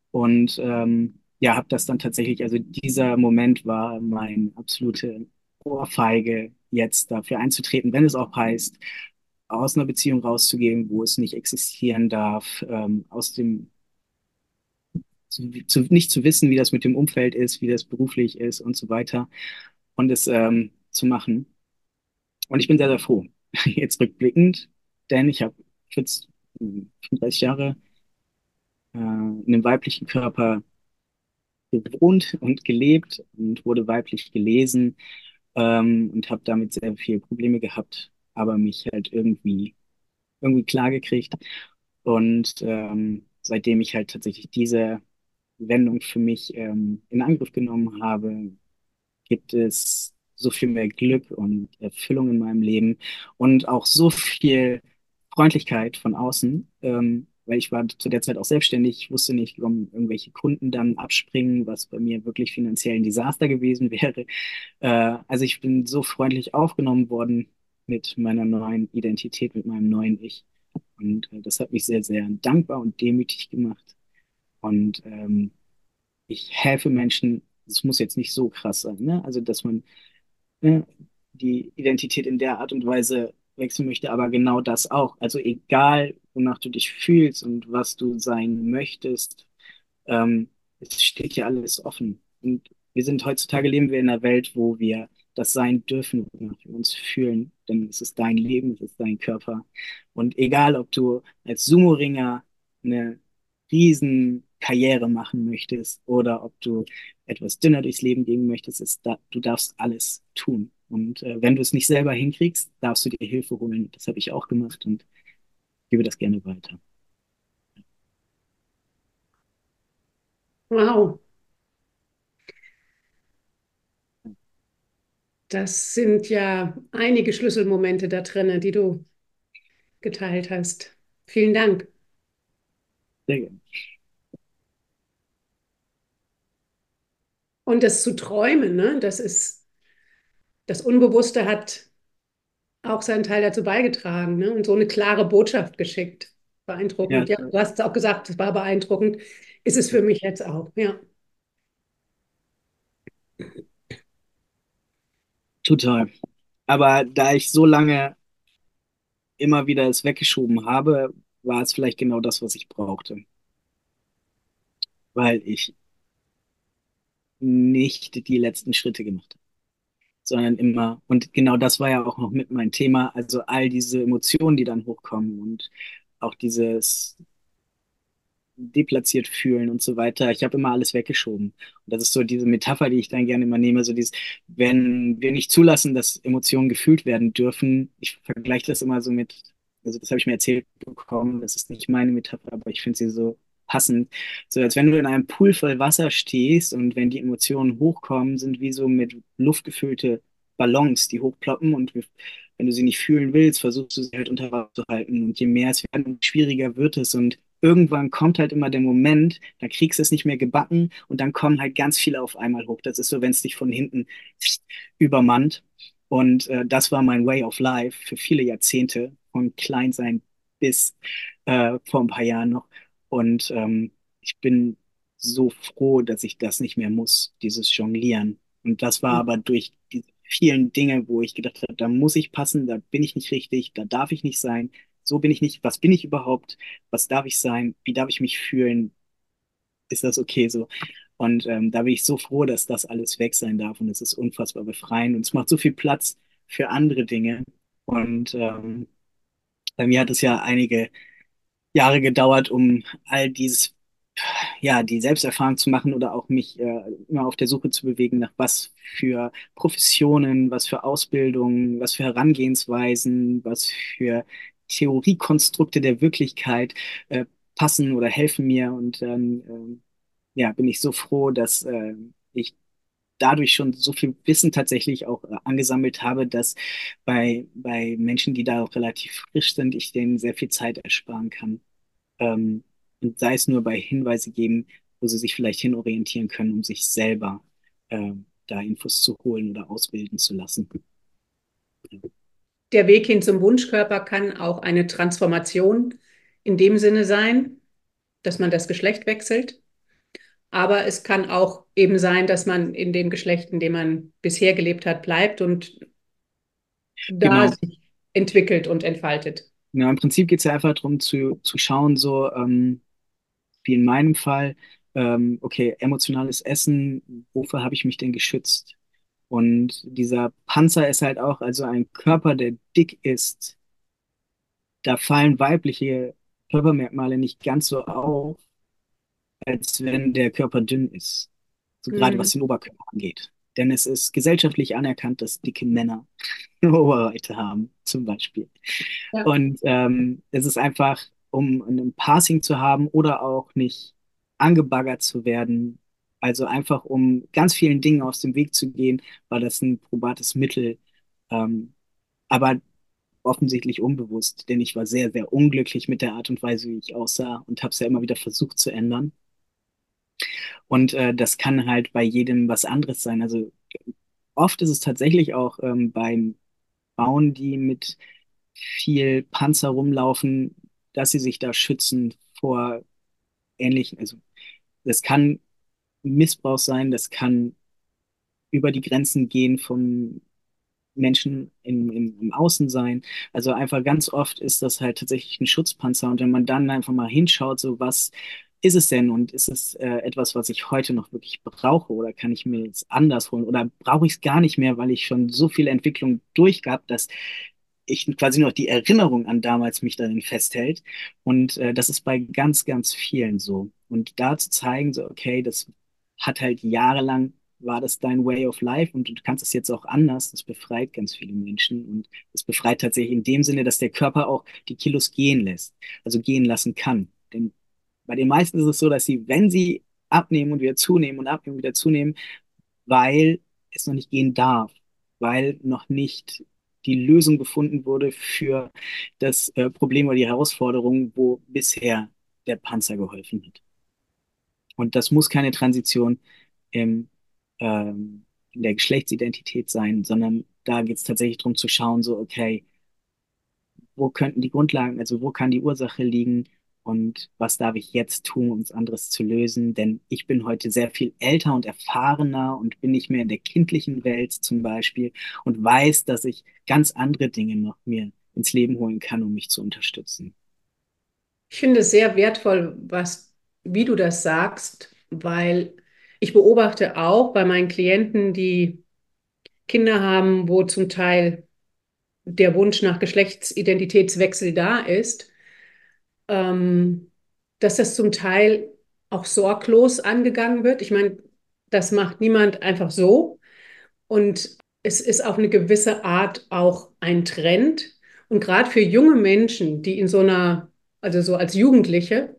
Und ähm, ja, habe das dann tatsächlich, also dieser Moment war mein absolute Ohrfeige, jetzt dafür einzutreten, wenn es auch heißt, aus einer Beziehung rauszugehen, wo es nicht existieren darf, ähm, aus dem zu, zu, nicht zu wissen, wie das mit dem Umfeld ist, wie das beruflich ist und so weiter und es ähm, zu machen. Und ich bin sehr, sehr froh, jetzt rückblickend, denn ich habe jetzt fünfunddreißig Jahre äh, in einem weiblichen Körper gewohnt und gelebt und wurde weiblich gelesen ähm, und habe damit sehr viele Probleme gehabt, aber mich halt irgendwie irgendwie klar gekriegt. Und ähm, seitdem ich halt tatsächlich diese Wendung für mich ähm, in Angriff genommen habe, gibt es so viel mehr Glück und Erfüllung in meinem Leben und auch so viel Freundlichkeit von außen, ähm, weil ich war zu der Zeit auch selbstständig. Ich wusste nicht, warum irgendwelche Kunden dann abspringen, was bei mir wirklich finanziell ein Desaster gewesen wäre. Äh, also ich bin so freundlich aufgenommen worden mit meiner neuen Identität, mit meinem neuen Ich. Und äh, das hat mich sehr, sehr dankbar und demütig gemacht. Und ähm, ich helfe Menschen, es muss jetzt nicht so krass sein, ne? Also, dass man ne, die Identität in der Art und Weise wechseln möchte, aber genau das auch. Also egal, wonach du dich fühlst und was du sein möchtest, ähm, es steht ja alles offen. Und wir sind heutzutage leben wir in einer Welt, wo wir das sein dürfen, wonach wir uns fühlen. Denn es ist dein Leben, es ist dein Körper. Und egal, ob du als Sumo-Ringer eine riesen Karriere machen möchtest oder ob du etwas dünner durchs Leben gehen möchtest, ist da, du darfst alles tun. Und äh, wenn du es nicht selber hinkriegst, darfst du dir Hilfe holen. Das habe ich auch gemacht und gebe das gerne weiter. Wow, das sind ja einige Schlüsselmomente da drinne, die du geteilt hast. Vielen Dank. Sehr gerne. Und das zu träumen, ne, das ist, das Unbewusste hat auch seinen Teil dazu beigetragen, ne, und so eine klare Botschaft geschickt. Ja, Beeindruckend. Ja, du hast es auch gesagt, es war beeindruckend. Ist es für mich jetzt auch, ja. total. Aber da ich so lange immer wieder es weggeschoben habe, war es vielleicht genau das, was ich brauchte. Weil ich nicht die letzten Schritte gemacht habe, sondern immer, und genau das war ja auch noch mit mein Thema, also all diese Emotionen, die dann hochkommen und auch dieses deplatziert fühlen und so weiter. Ich habe immer alles weggeschoben. Und das ist so diese Metapher, die ich dann gerne immer nehme, so dieses, wenn wir nicht zulassen, dass Emotionen gefühlt werden dürfen, ich vergleiche das immer so mit, also das habe ich mir erzählt bekommen, das ist nicht meine Metapher, aber ich finde sie so passend. So als wenn du in einem Pool voll Wasser stehst und wenn die Emotionen hochkommen, sind wie so mit Luft gefüllte Ballons, die hochploppen und wenn du sie nicht fühlen willst, versuchst du sie halt unter Wasser zu halten. Und je mehr es wird, umso schwieriger wird es. Und irgendwann kommt halt immer der Moment, da kriegst du es nicht mehr gebacken und dann kommen halt ganz viele auf einmal hoch. Das ist so, wenn es dich von hinten übermannt. Und äh, das war mein Way of Life für viele Jahrzehnte, von Kleinsein bis äh, vor ein paar Jahren noch. Und ähm, ich bin so froh, dass ich das nicht mehr muss, dieses Jonglieren. Und das war aber durch die vielen Dinge, wo ich gedacht habe, da muss ich passen, da bin ich nicht richtig, da darf ich nicht sein, so bin ich nicht, was bin ich überhaupt? Was darf ich sein? Wie darf ich mich fühlen? Ist das okay so? Und ähm, da bin ich so froh, dass das alles weg sein darf und es ist unfassbar befreiend und es macht so viel Platz für andere Dinge. Und ähm, bei mir hat es ja einige Jahre gedauert, um all dieses, ja, die Selbsterfahrung zu machen oder auch mich äh, immer auf der Suche zu bewegen nach was für Professionen, was für Ausbildungen, was für Herangehensweisen, was für Theoriekonstrukte der Wirklichkeit äh, passen oder helfen mir. Und dann ähm, ja, bin ich so froh, dass äh, ich dadurch schon so viel Wissen tatsächlich auch äh, angesammelt habe, dass bei, bei Menschen, die da auch relativ frisch sind, ich denen sehr viel Zeit ersparen kann. Ähm, und sei es nur bei Hinweise geben, wo sie sich vielleicht hinorientieren können, um sich selber ähm, da Infos zu holen oder ausbilden zu lassen. Der Weg hin zum Wunschkörper kann auch eine Transformation in dem Sinne sein, dass man das Geschlecht wechselt. aber es kann auch eben sein, dass man in dem Geschlecht, in dem man bisher gelebt hat, bleibt und da Genau. sich entwickelt und entfaltet. Ja, im Prinzip geht es ja einfach darum zu, zu schauen, so ähm, wie in meinem Fall, ähm, okay, emotionales Essen, wofür habe ich mich denn geschützt? Und dieser Panzer ist halt auch, also ein Körper, der dick ist, da fallen weibliche Körpermerkmale nicht ganz so auf, als wenn der Körper dünn ist. So gerade was Mhm. den Oberkörper angeht. Denn es ist gesellschaftlich anerkannt, dass dicke Männer eine Oberweite haben, zum Beispiel. Ja. Und ähm, es ist einfach, um ein Passing zu haben oder auch nicht angebaggert zu werden, also einfach um ganz vielen Dingen aus dem Weg zu gehen, war das ein probates Mittel. Ähm, aber offensichtlich unbewusst, denn ich war sehr, sehr unglücklich mit der Art und Weise, wie ich aussah und habe es ja immer wieder versucht zu ändern. Und äh, das kann halt bei jedem was anderes sein. Also oft ist es tatsächlich auch ähm, beim Frauen, die mit viel Panzer rumlaufen, dass sie sich da schützen vor ähnlichen. Also das kann Missbrauch sein, das kann über die Grenzen gehen von Menschen im, im, im Außen sein. Also einfach ganz oft ist das halt tatsächlich ein Schutzpanzer. Und wenn man dann einfach mal hinschaut, so was ist es denn und ist es äh, etwas, was ich heute noch wirklich brauche oder kann ich mir jetzt anders holen oder brauche ich es gar nicht mehr, weil ich schon so viel Entwicklung durchgehabt, dass ich quasi noch die Erinnerung an damals mich darin festhält. Und äh, das ist bei ganz, ganz vielen so. Und da zu zeigen, so, okay, das hat halt jahrelang, war das dein Way of Life und du kannst es jetzt auch anders. Das befreit ganz viele Menschen. Und es befreit tatsächlich in dem Sinne, dass der Körper auch die Kilos gehen lässt, also gehen lassen kann. Denn bei den meisten ist es so, dass sie, wenn sie abnehmen und wieder zunehmen und abnehmen und wieder zunehmen, weil es noch nicht gehen darf, weil noch nicht die Lösung gefunden wurde für das äh, Problem oder die Herausforderung, wo bisher der Panzer geholfen hat. Und das muss keine Transition im, ähm, in der Geschlechtsidentität sein, sondern da geht es tatsächlich darum zu schauen, so, okay, wo könnten die Grundlagen, also wo kann die Ursache liegen und was darf ich jetzt tun, um es anderes zu lösen? Denn ich bin heute sehr viel älter und erfahrener und bin nicht mehr in der kindlichen Welt zum Beispiel und weiß, dass ich ganz andere Dinge noch mir ins Leben holen kann, um mich zu unterstützen. Ich finde es sehr wertvoll, was, wie du das sagst, weil ich beobachte auch bei meinen Klienten, die Kinder haben, wo zum Teil der Wunsch nach Geschlechtsidentitätswechsel da ist, ähm, dass das zum Teil auch sorglos angegangen wird. Ich meine, das macht niemand einfach so. Und es ist auf eine gewisse Art auch ein Trend. Und gerade für junge Menschen, die in so einer, also so als Jugendliche,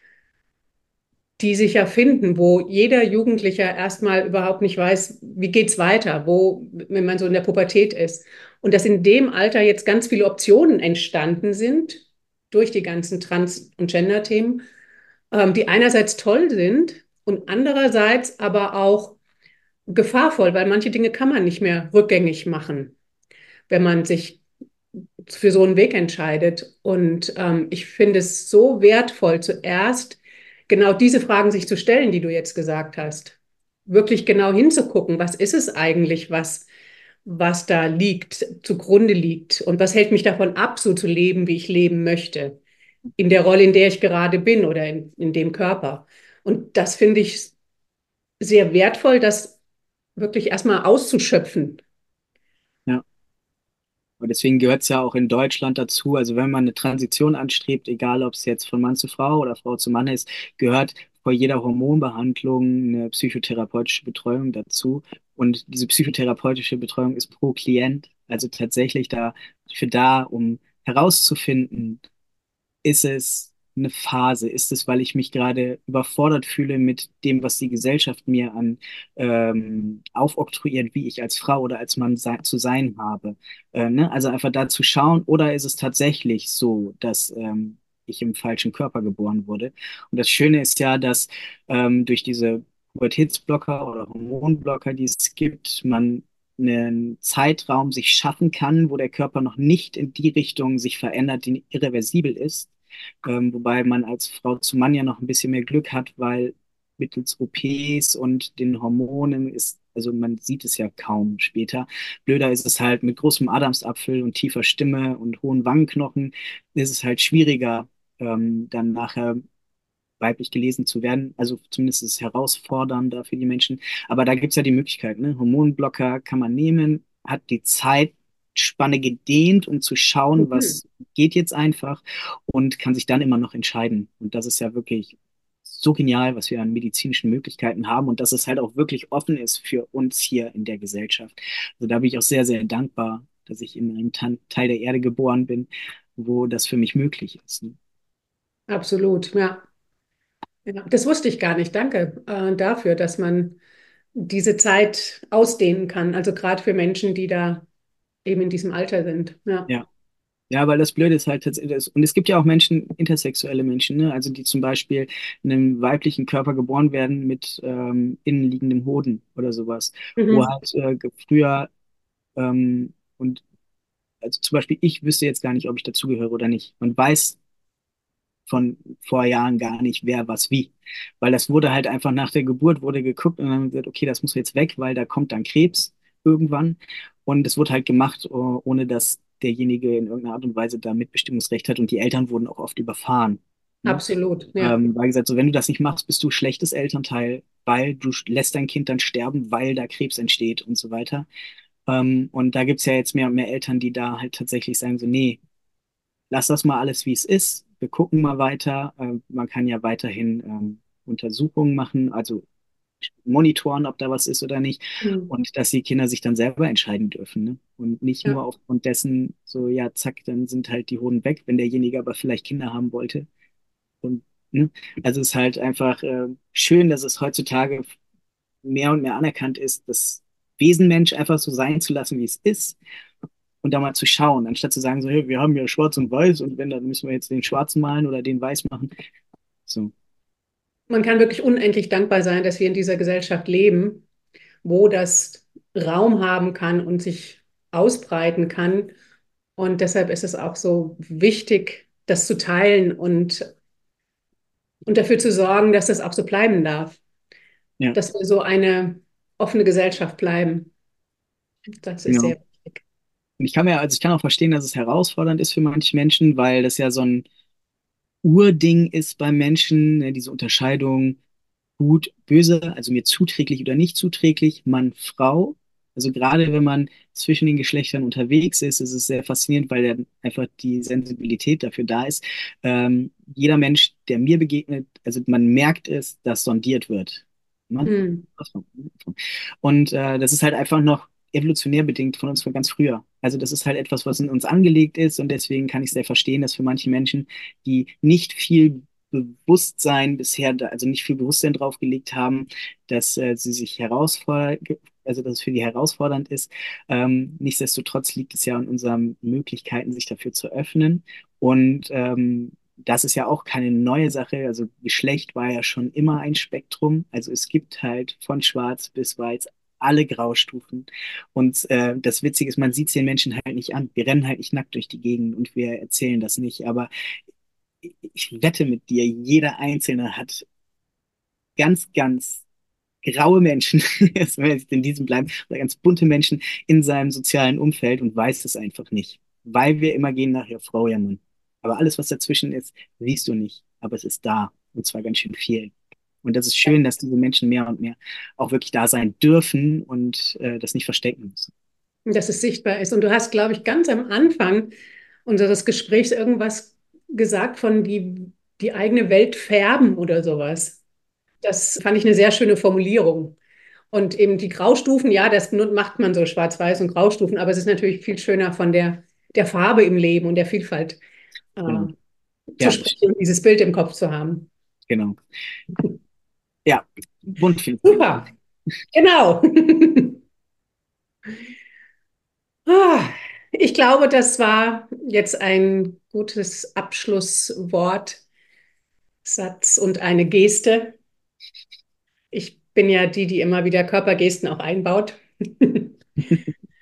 die sich ja finden, wo jeder Jugendlicher erstmal überhaupt nicht weiß, wie geht's weiter, wo, wenn man so in der Pubertät ist. Und dass in dem Alter jetzt ganz viele Optionen entstanden sind durch die ganzen Trans- und Gender-Themen, ähm, die einerseits toll sind und andererseits aber auch gefahrvoll, weil manche Dinge kann man nicht mehr rückgängig machen, wenn man sich für so einen Weg entscheidet. Und ähm, ich finde es so wertvoll, zuerst genau diese Fragen sich zu stellen, die du jetzt gesagt hast. Wirklich genau hinzugucken, was ist es eigentlich, was, was da liegt, zugrunde liegt und was hält mich davon ab, so zu leben, wie ich leben möchte, in der Rolle, in der ich gerade bin oder in, in dem Körper. Und das finde ich sehr wertvoll, das wirklich erstmal auszuschöpfen. Ja. Und deswegen gehört es ja auch in Deutschland dazu, also wenn man eine Transition anstrebt, egal ob es jetzt von Mann zu Frau oder Frau zu Mann ist, gehört vor jeder Hormonbehandlung eine psychotherapeutische Betreuung dazu. Und diese psychotherapeutische Betreuung ist pro Klient, also tatsächlich dafür da, um herauszufinden, ist es eine Phase? Ist es, weil ich mich gerade überfordert fühle mit dem, was die Gesellschaft mir an ähm, aufoktroyiert, wie ich als Frau oder als Mann sei, zu sein habe? Äh, ne? Also einfach da zu schauen, oder ist es tatsächlich so, dass ähm, ich im falschen Körper geboren wurde? Und das Schöne ist ja, dass ähm, durch diese Pubertätsblocker oder Hormonblocker, die es gibt, man einen Zeitraum sich schaffen kann, wo der Körper noch nicht in die Richtung sich verändert, die irreversibel ist. Ähm, wobei man als Frau zu Mann ja noch ein bisschen mehr Glück hat, weil mittels O Ps und den Hormonen ist, also man sieht es ja kaum später. Blöder ist es halt mit großem Adamsapfel und tiefer Stimme und hohen Wangenknochen, ist es halt schwieriger, ähm, dann nachher weiblich gelesen zu werden. Also zumindest ist es herausfordernder für die Menschen. Aber da gibt es ja die Möglichkeit, ne? Hormonblocker kann man nehmen, hat die Zeitspanne gedehnt, um zu schauen, Mhm. was geht jetzt einfach und kann sich dann immer noch entscheiden. Und das ist ja wirklich so genial, was wir an medizinischen Möglichkeiten haben und dass es halt auch wirklich offen ist für uns hier in der Gesellschaft. Also da bin ich auch sehr, sehr dankbar, dass ich in einem Tan- Teil der Erde geboren bin, wo das für mich möglich ist. Ne? Absolut, ja. Ja. Das wusste ich gar nicht. Danke, äh, dafür, dass man diese Zeit ausdehnen kann. Also gerade für Menschen, die da eben in diesem Alter sind. Ja. Ja. Ja, weil das Blöde ist halt tatsächlich, das- und es gibt ja auch Menschen, intersexuelle Menschen, ne? Also die zum Beispiel in einem weiblichen Körper geboren werden mit ähm, innenliegendem Hoden oder sowas, wo Mhm. halt äh, ge- früher ähm, und also zum Beispiel ich wüsste jetzt gar nicht, ob ich dazugehöre oder nicht. Man weiß von vor Jahren gar nicht, wer was wie, weil das wurde halt einfach nach der Geburt wurde geguckt und dann gesagt, okay, das muss jetzt weg, weil da kommt dann Krebs irgendwann und es wurde halt gemacht, oh, ohne dass derjenige in irgendeiner Art und Weise da Mitbestimmungsrecht hat und die Eltern wurden auch oft überfahren. Ne? Absolut, ja. Ähm, weil gesagt, so wenn du das nicht machst, bist du schlechtes Elternteil, weil du sch- lässt dein Kind dann sterben, weil da Krebs entsteht und so weiter. Ähm, und da gibt's ja jetzt mehr und mehr Eltern, die da halt tatsächlich sagen, so, nee, lass das mal alles, wie es ist. Wir gucken mal weiter. Ähm, man kann ja weiterhin ähm, Untersuchungen machen, also monitoren, ob da was ist oder nicht. Mhm. Und dass die Kinder sich dann selber entscheiden dürfen. Ne? Und nicht Ja, nur aufgrund dessen, so, ja, zack, dann sind halt die Hoden weg, wenn derjenige aber vielleicht Kinder haben wollte. Und, ne? Also es ist halt einfach äh, schön, dass es heutzutage mehr und mehr anerkannt ist, das Wesen Mensch einfach so sein zu lassen, wie es ist und da mal zu schauen, anstatt zu sagen, so, hey, wir haben ja schwarz und weiß und wenn, dann müssen wir jetzt den schwarzen malen oder den weiß machen. So, man kann wirklich unendlich dankbar sein, dass wir in dieser Gesellschaft leben, wo das Raum haben kann und sich ausbreiten kann. Und deshalb ist es auch so wichtig, das zu teilen und, und dafür zu sorgen, dass das auch so bleiben darf, ja, dass wir so eine offene Gesellschaft bleiben. Das ist genau. sehr wichtig. Und ich kann mir, also ich kann auch verstehen, dass es herausfordernd ist für manche Menschen, weil das ja so ein Urding ist beim Menschen, ne, diese Unterscheidung gut, böse, also mir zuträglich oder nicht zuträglich, Mann, Frau. Also gerade wenn man zwischen den Geschlechtern unterwegs ist, ist es sehr faszinierend, weil dann einfach die Sensibilität dafür da ist. Ähm, jeder Mensch, der mir begegnet, also man merkt es, dass sondiert wird. Mann, Hm. Frau. Und äh, das ist halt einfach noch evolutionär bedingt von uns von ganz früher. Also das ist halt etwas, was in uns angelegt ist und deswegen kann ich sehr verstehen, dass für manche Menschen, die nicht viel Bewusstsein bisher, da, also nicht viel Bewusstsein drauf gelegt haben, dass äh, sie sich herausfordern, also dass es für die herausfordernd ist. Ähm, nichtsdestotrotz liegt es ja an unseren Möglichkeiten, sich dafür zu öffnen. Und ähm, das ist ja auch keine neue Sache. Also Geschlecht war ja schon immer ein Spektrum. Also es gibt halt von schwarz bis weiß alle Graustufen. Und äh, das Witzige ist, man sieht es den Menschen halt nicht an. Wir rennen halt nicht nackt durch die Gegend und wir erzählen das nicht. Aber ich wette mit dir, jeder Einzelne hat ganz, ganz graue Menschen, jetzt wenn wir jetzt in diesem bleiben, oder ganz bunte Menschen in seinem sozialen Umfeld und weiß es einfach nicht. Weil wir immer gehen nach, ja, Frau, ja, Mann. Aber alles, was dazwischen ist, siehst du nicht. Aber es ist da. Und zwar ganz schön viel. Und das ist schön, dass diese Menschen mehr und mehr auch wirklich da sein dürfen und äh, das nicht verstecken müssen. Dass es sichtbar ist. Und du hast, glaube ich, ganz am Anfang unseres Gesprächs irgendwas gesagt von die, die eigene Welt färben oder sowas. Das fand ich eine sehr schöne Formulierung. Und eben die Graustufen, ja, das nu- macht man so schwarz-weiß und Graustufen, aber es ist natürlich viel schöner von der, der Farbe im Leben und der Vielfalt äh, Genau. zu Ja, sprechen und dieses Bild im Kopf zu haben. genau. Ja, bunt viel. Super, genau. Ah, ich glaube, das war jetzt ein gutes Abschlusswort, Satz und eine Geste. Ich bin ja die, die immer wieder Körpergesten auch einbaut.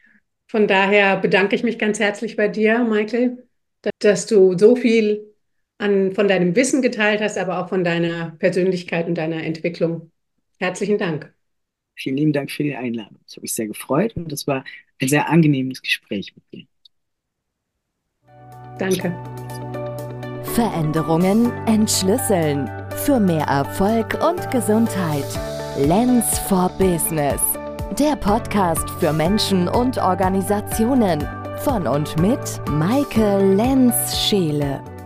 Von daher bedanke ich mich ganz herzlich bei dir, Michael, dass du so viel an, von deinem Wissen geteilt hast, aber auch von deiner Persönlichkeit und deiner Entwicklung. Herzlichen Dank. Vielen lieben Dank für die Einladung. Ich habe mich sehr gefreut und das war ein sehr angenehmes Gespräch mit dir. Danke. Veränderungen entschlüsseln. Für mehr Erfolg und Gesundheit. Lens for Business. Der Podcast für Menschen und Organisationen. Von und mit Maike Lenz-Scheele.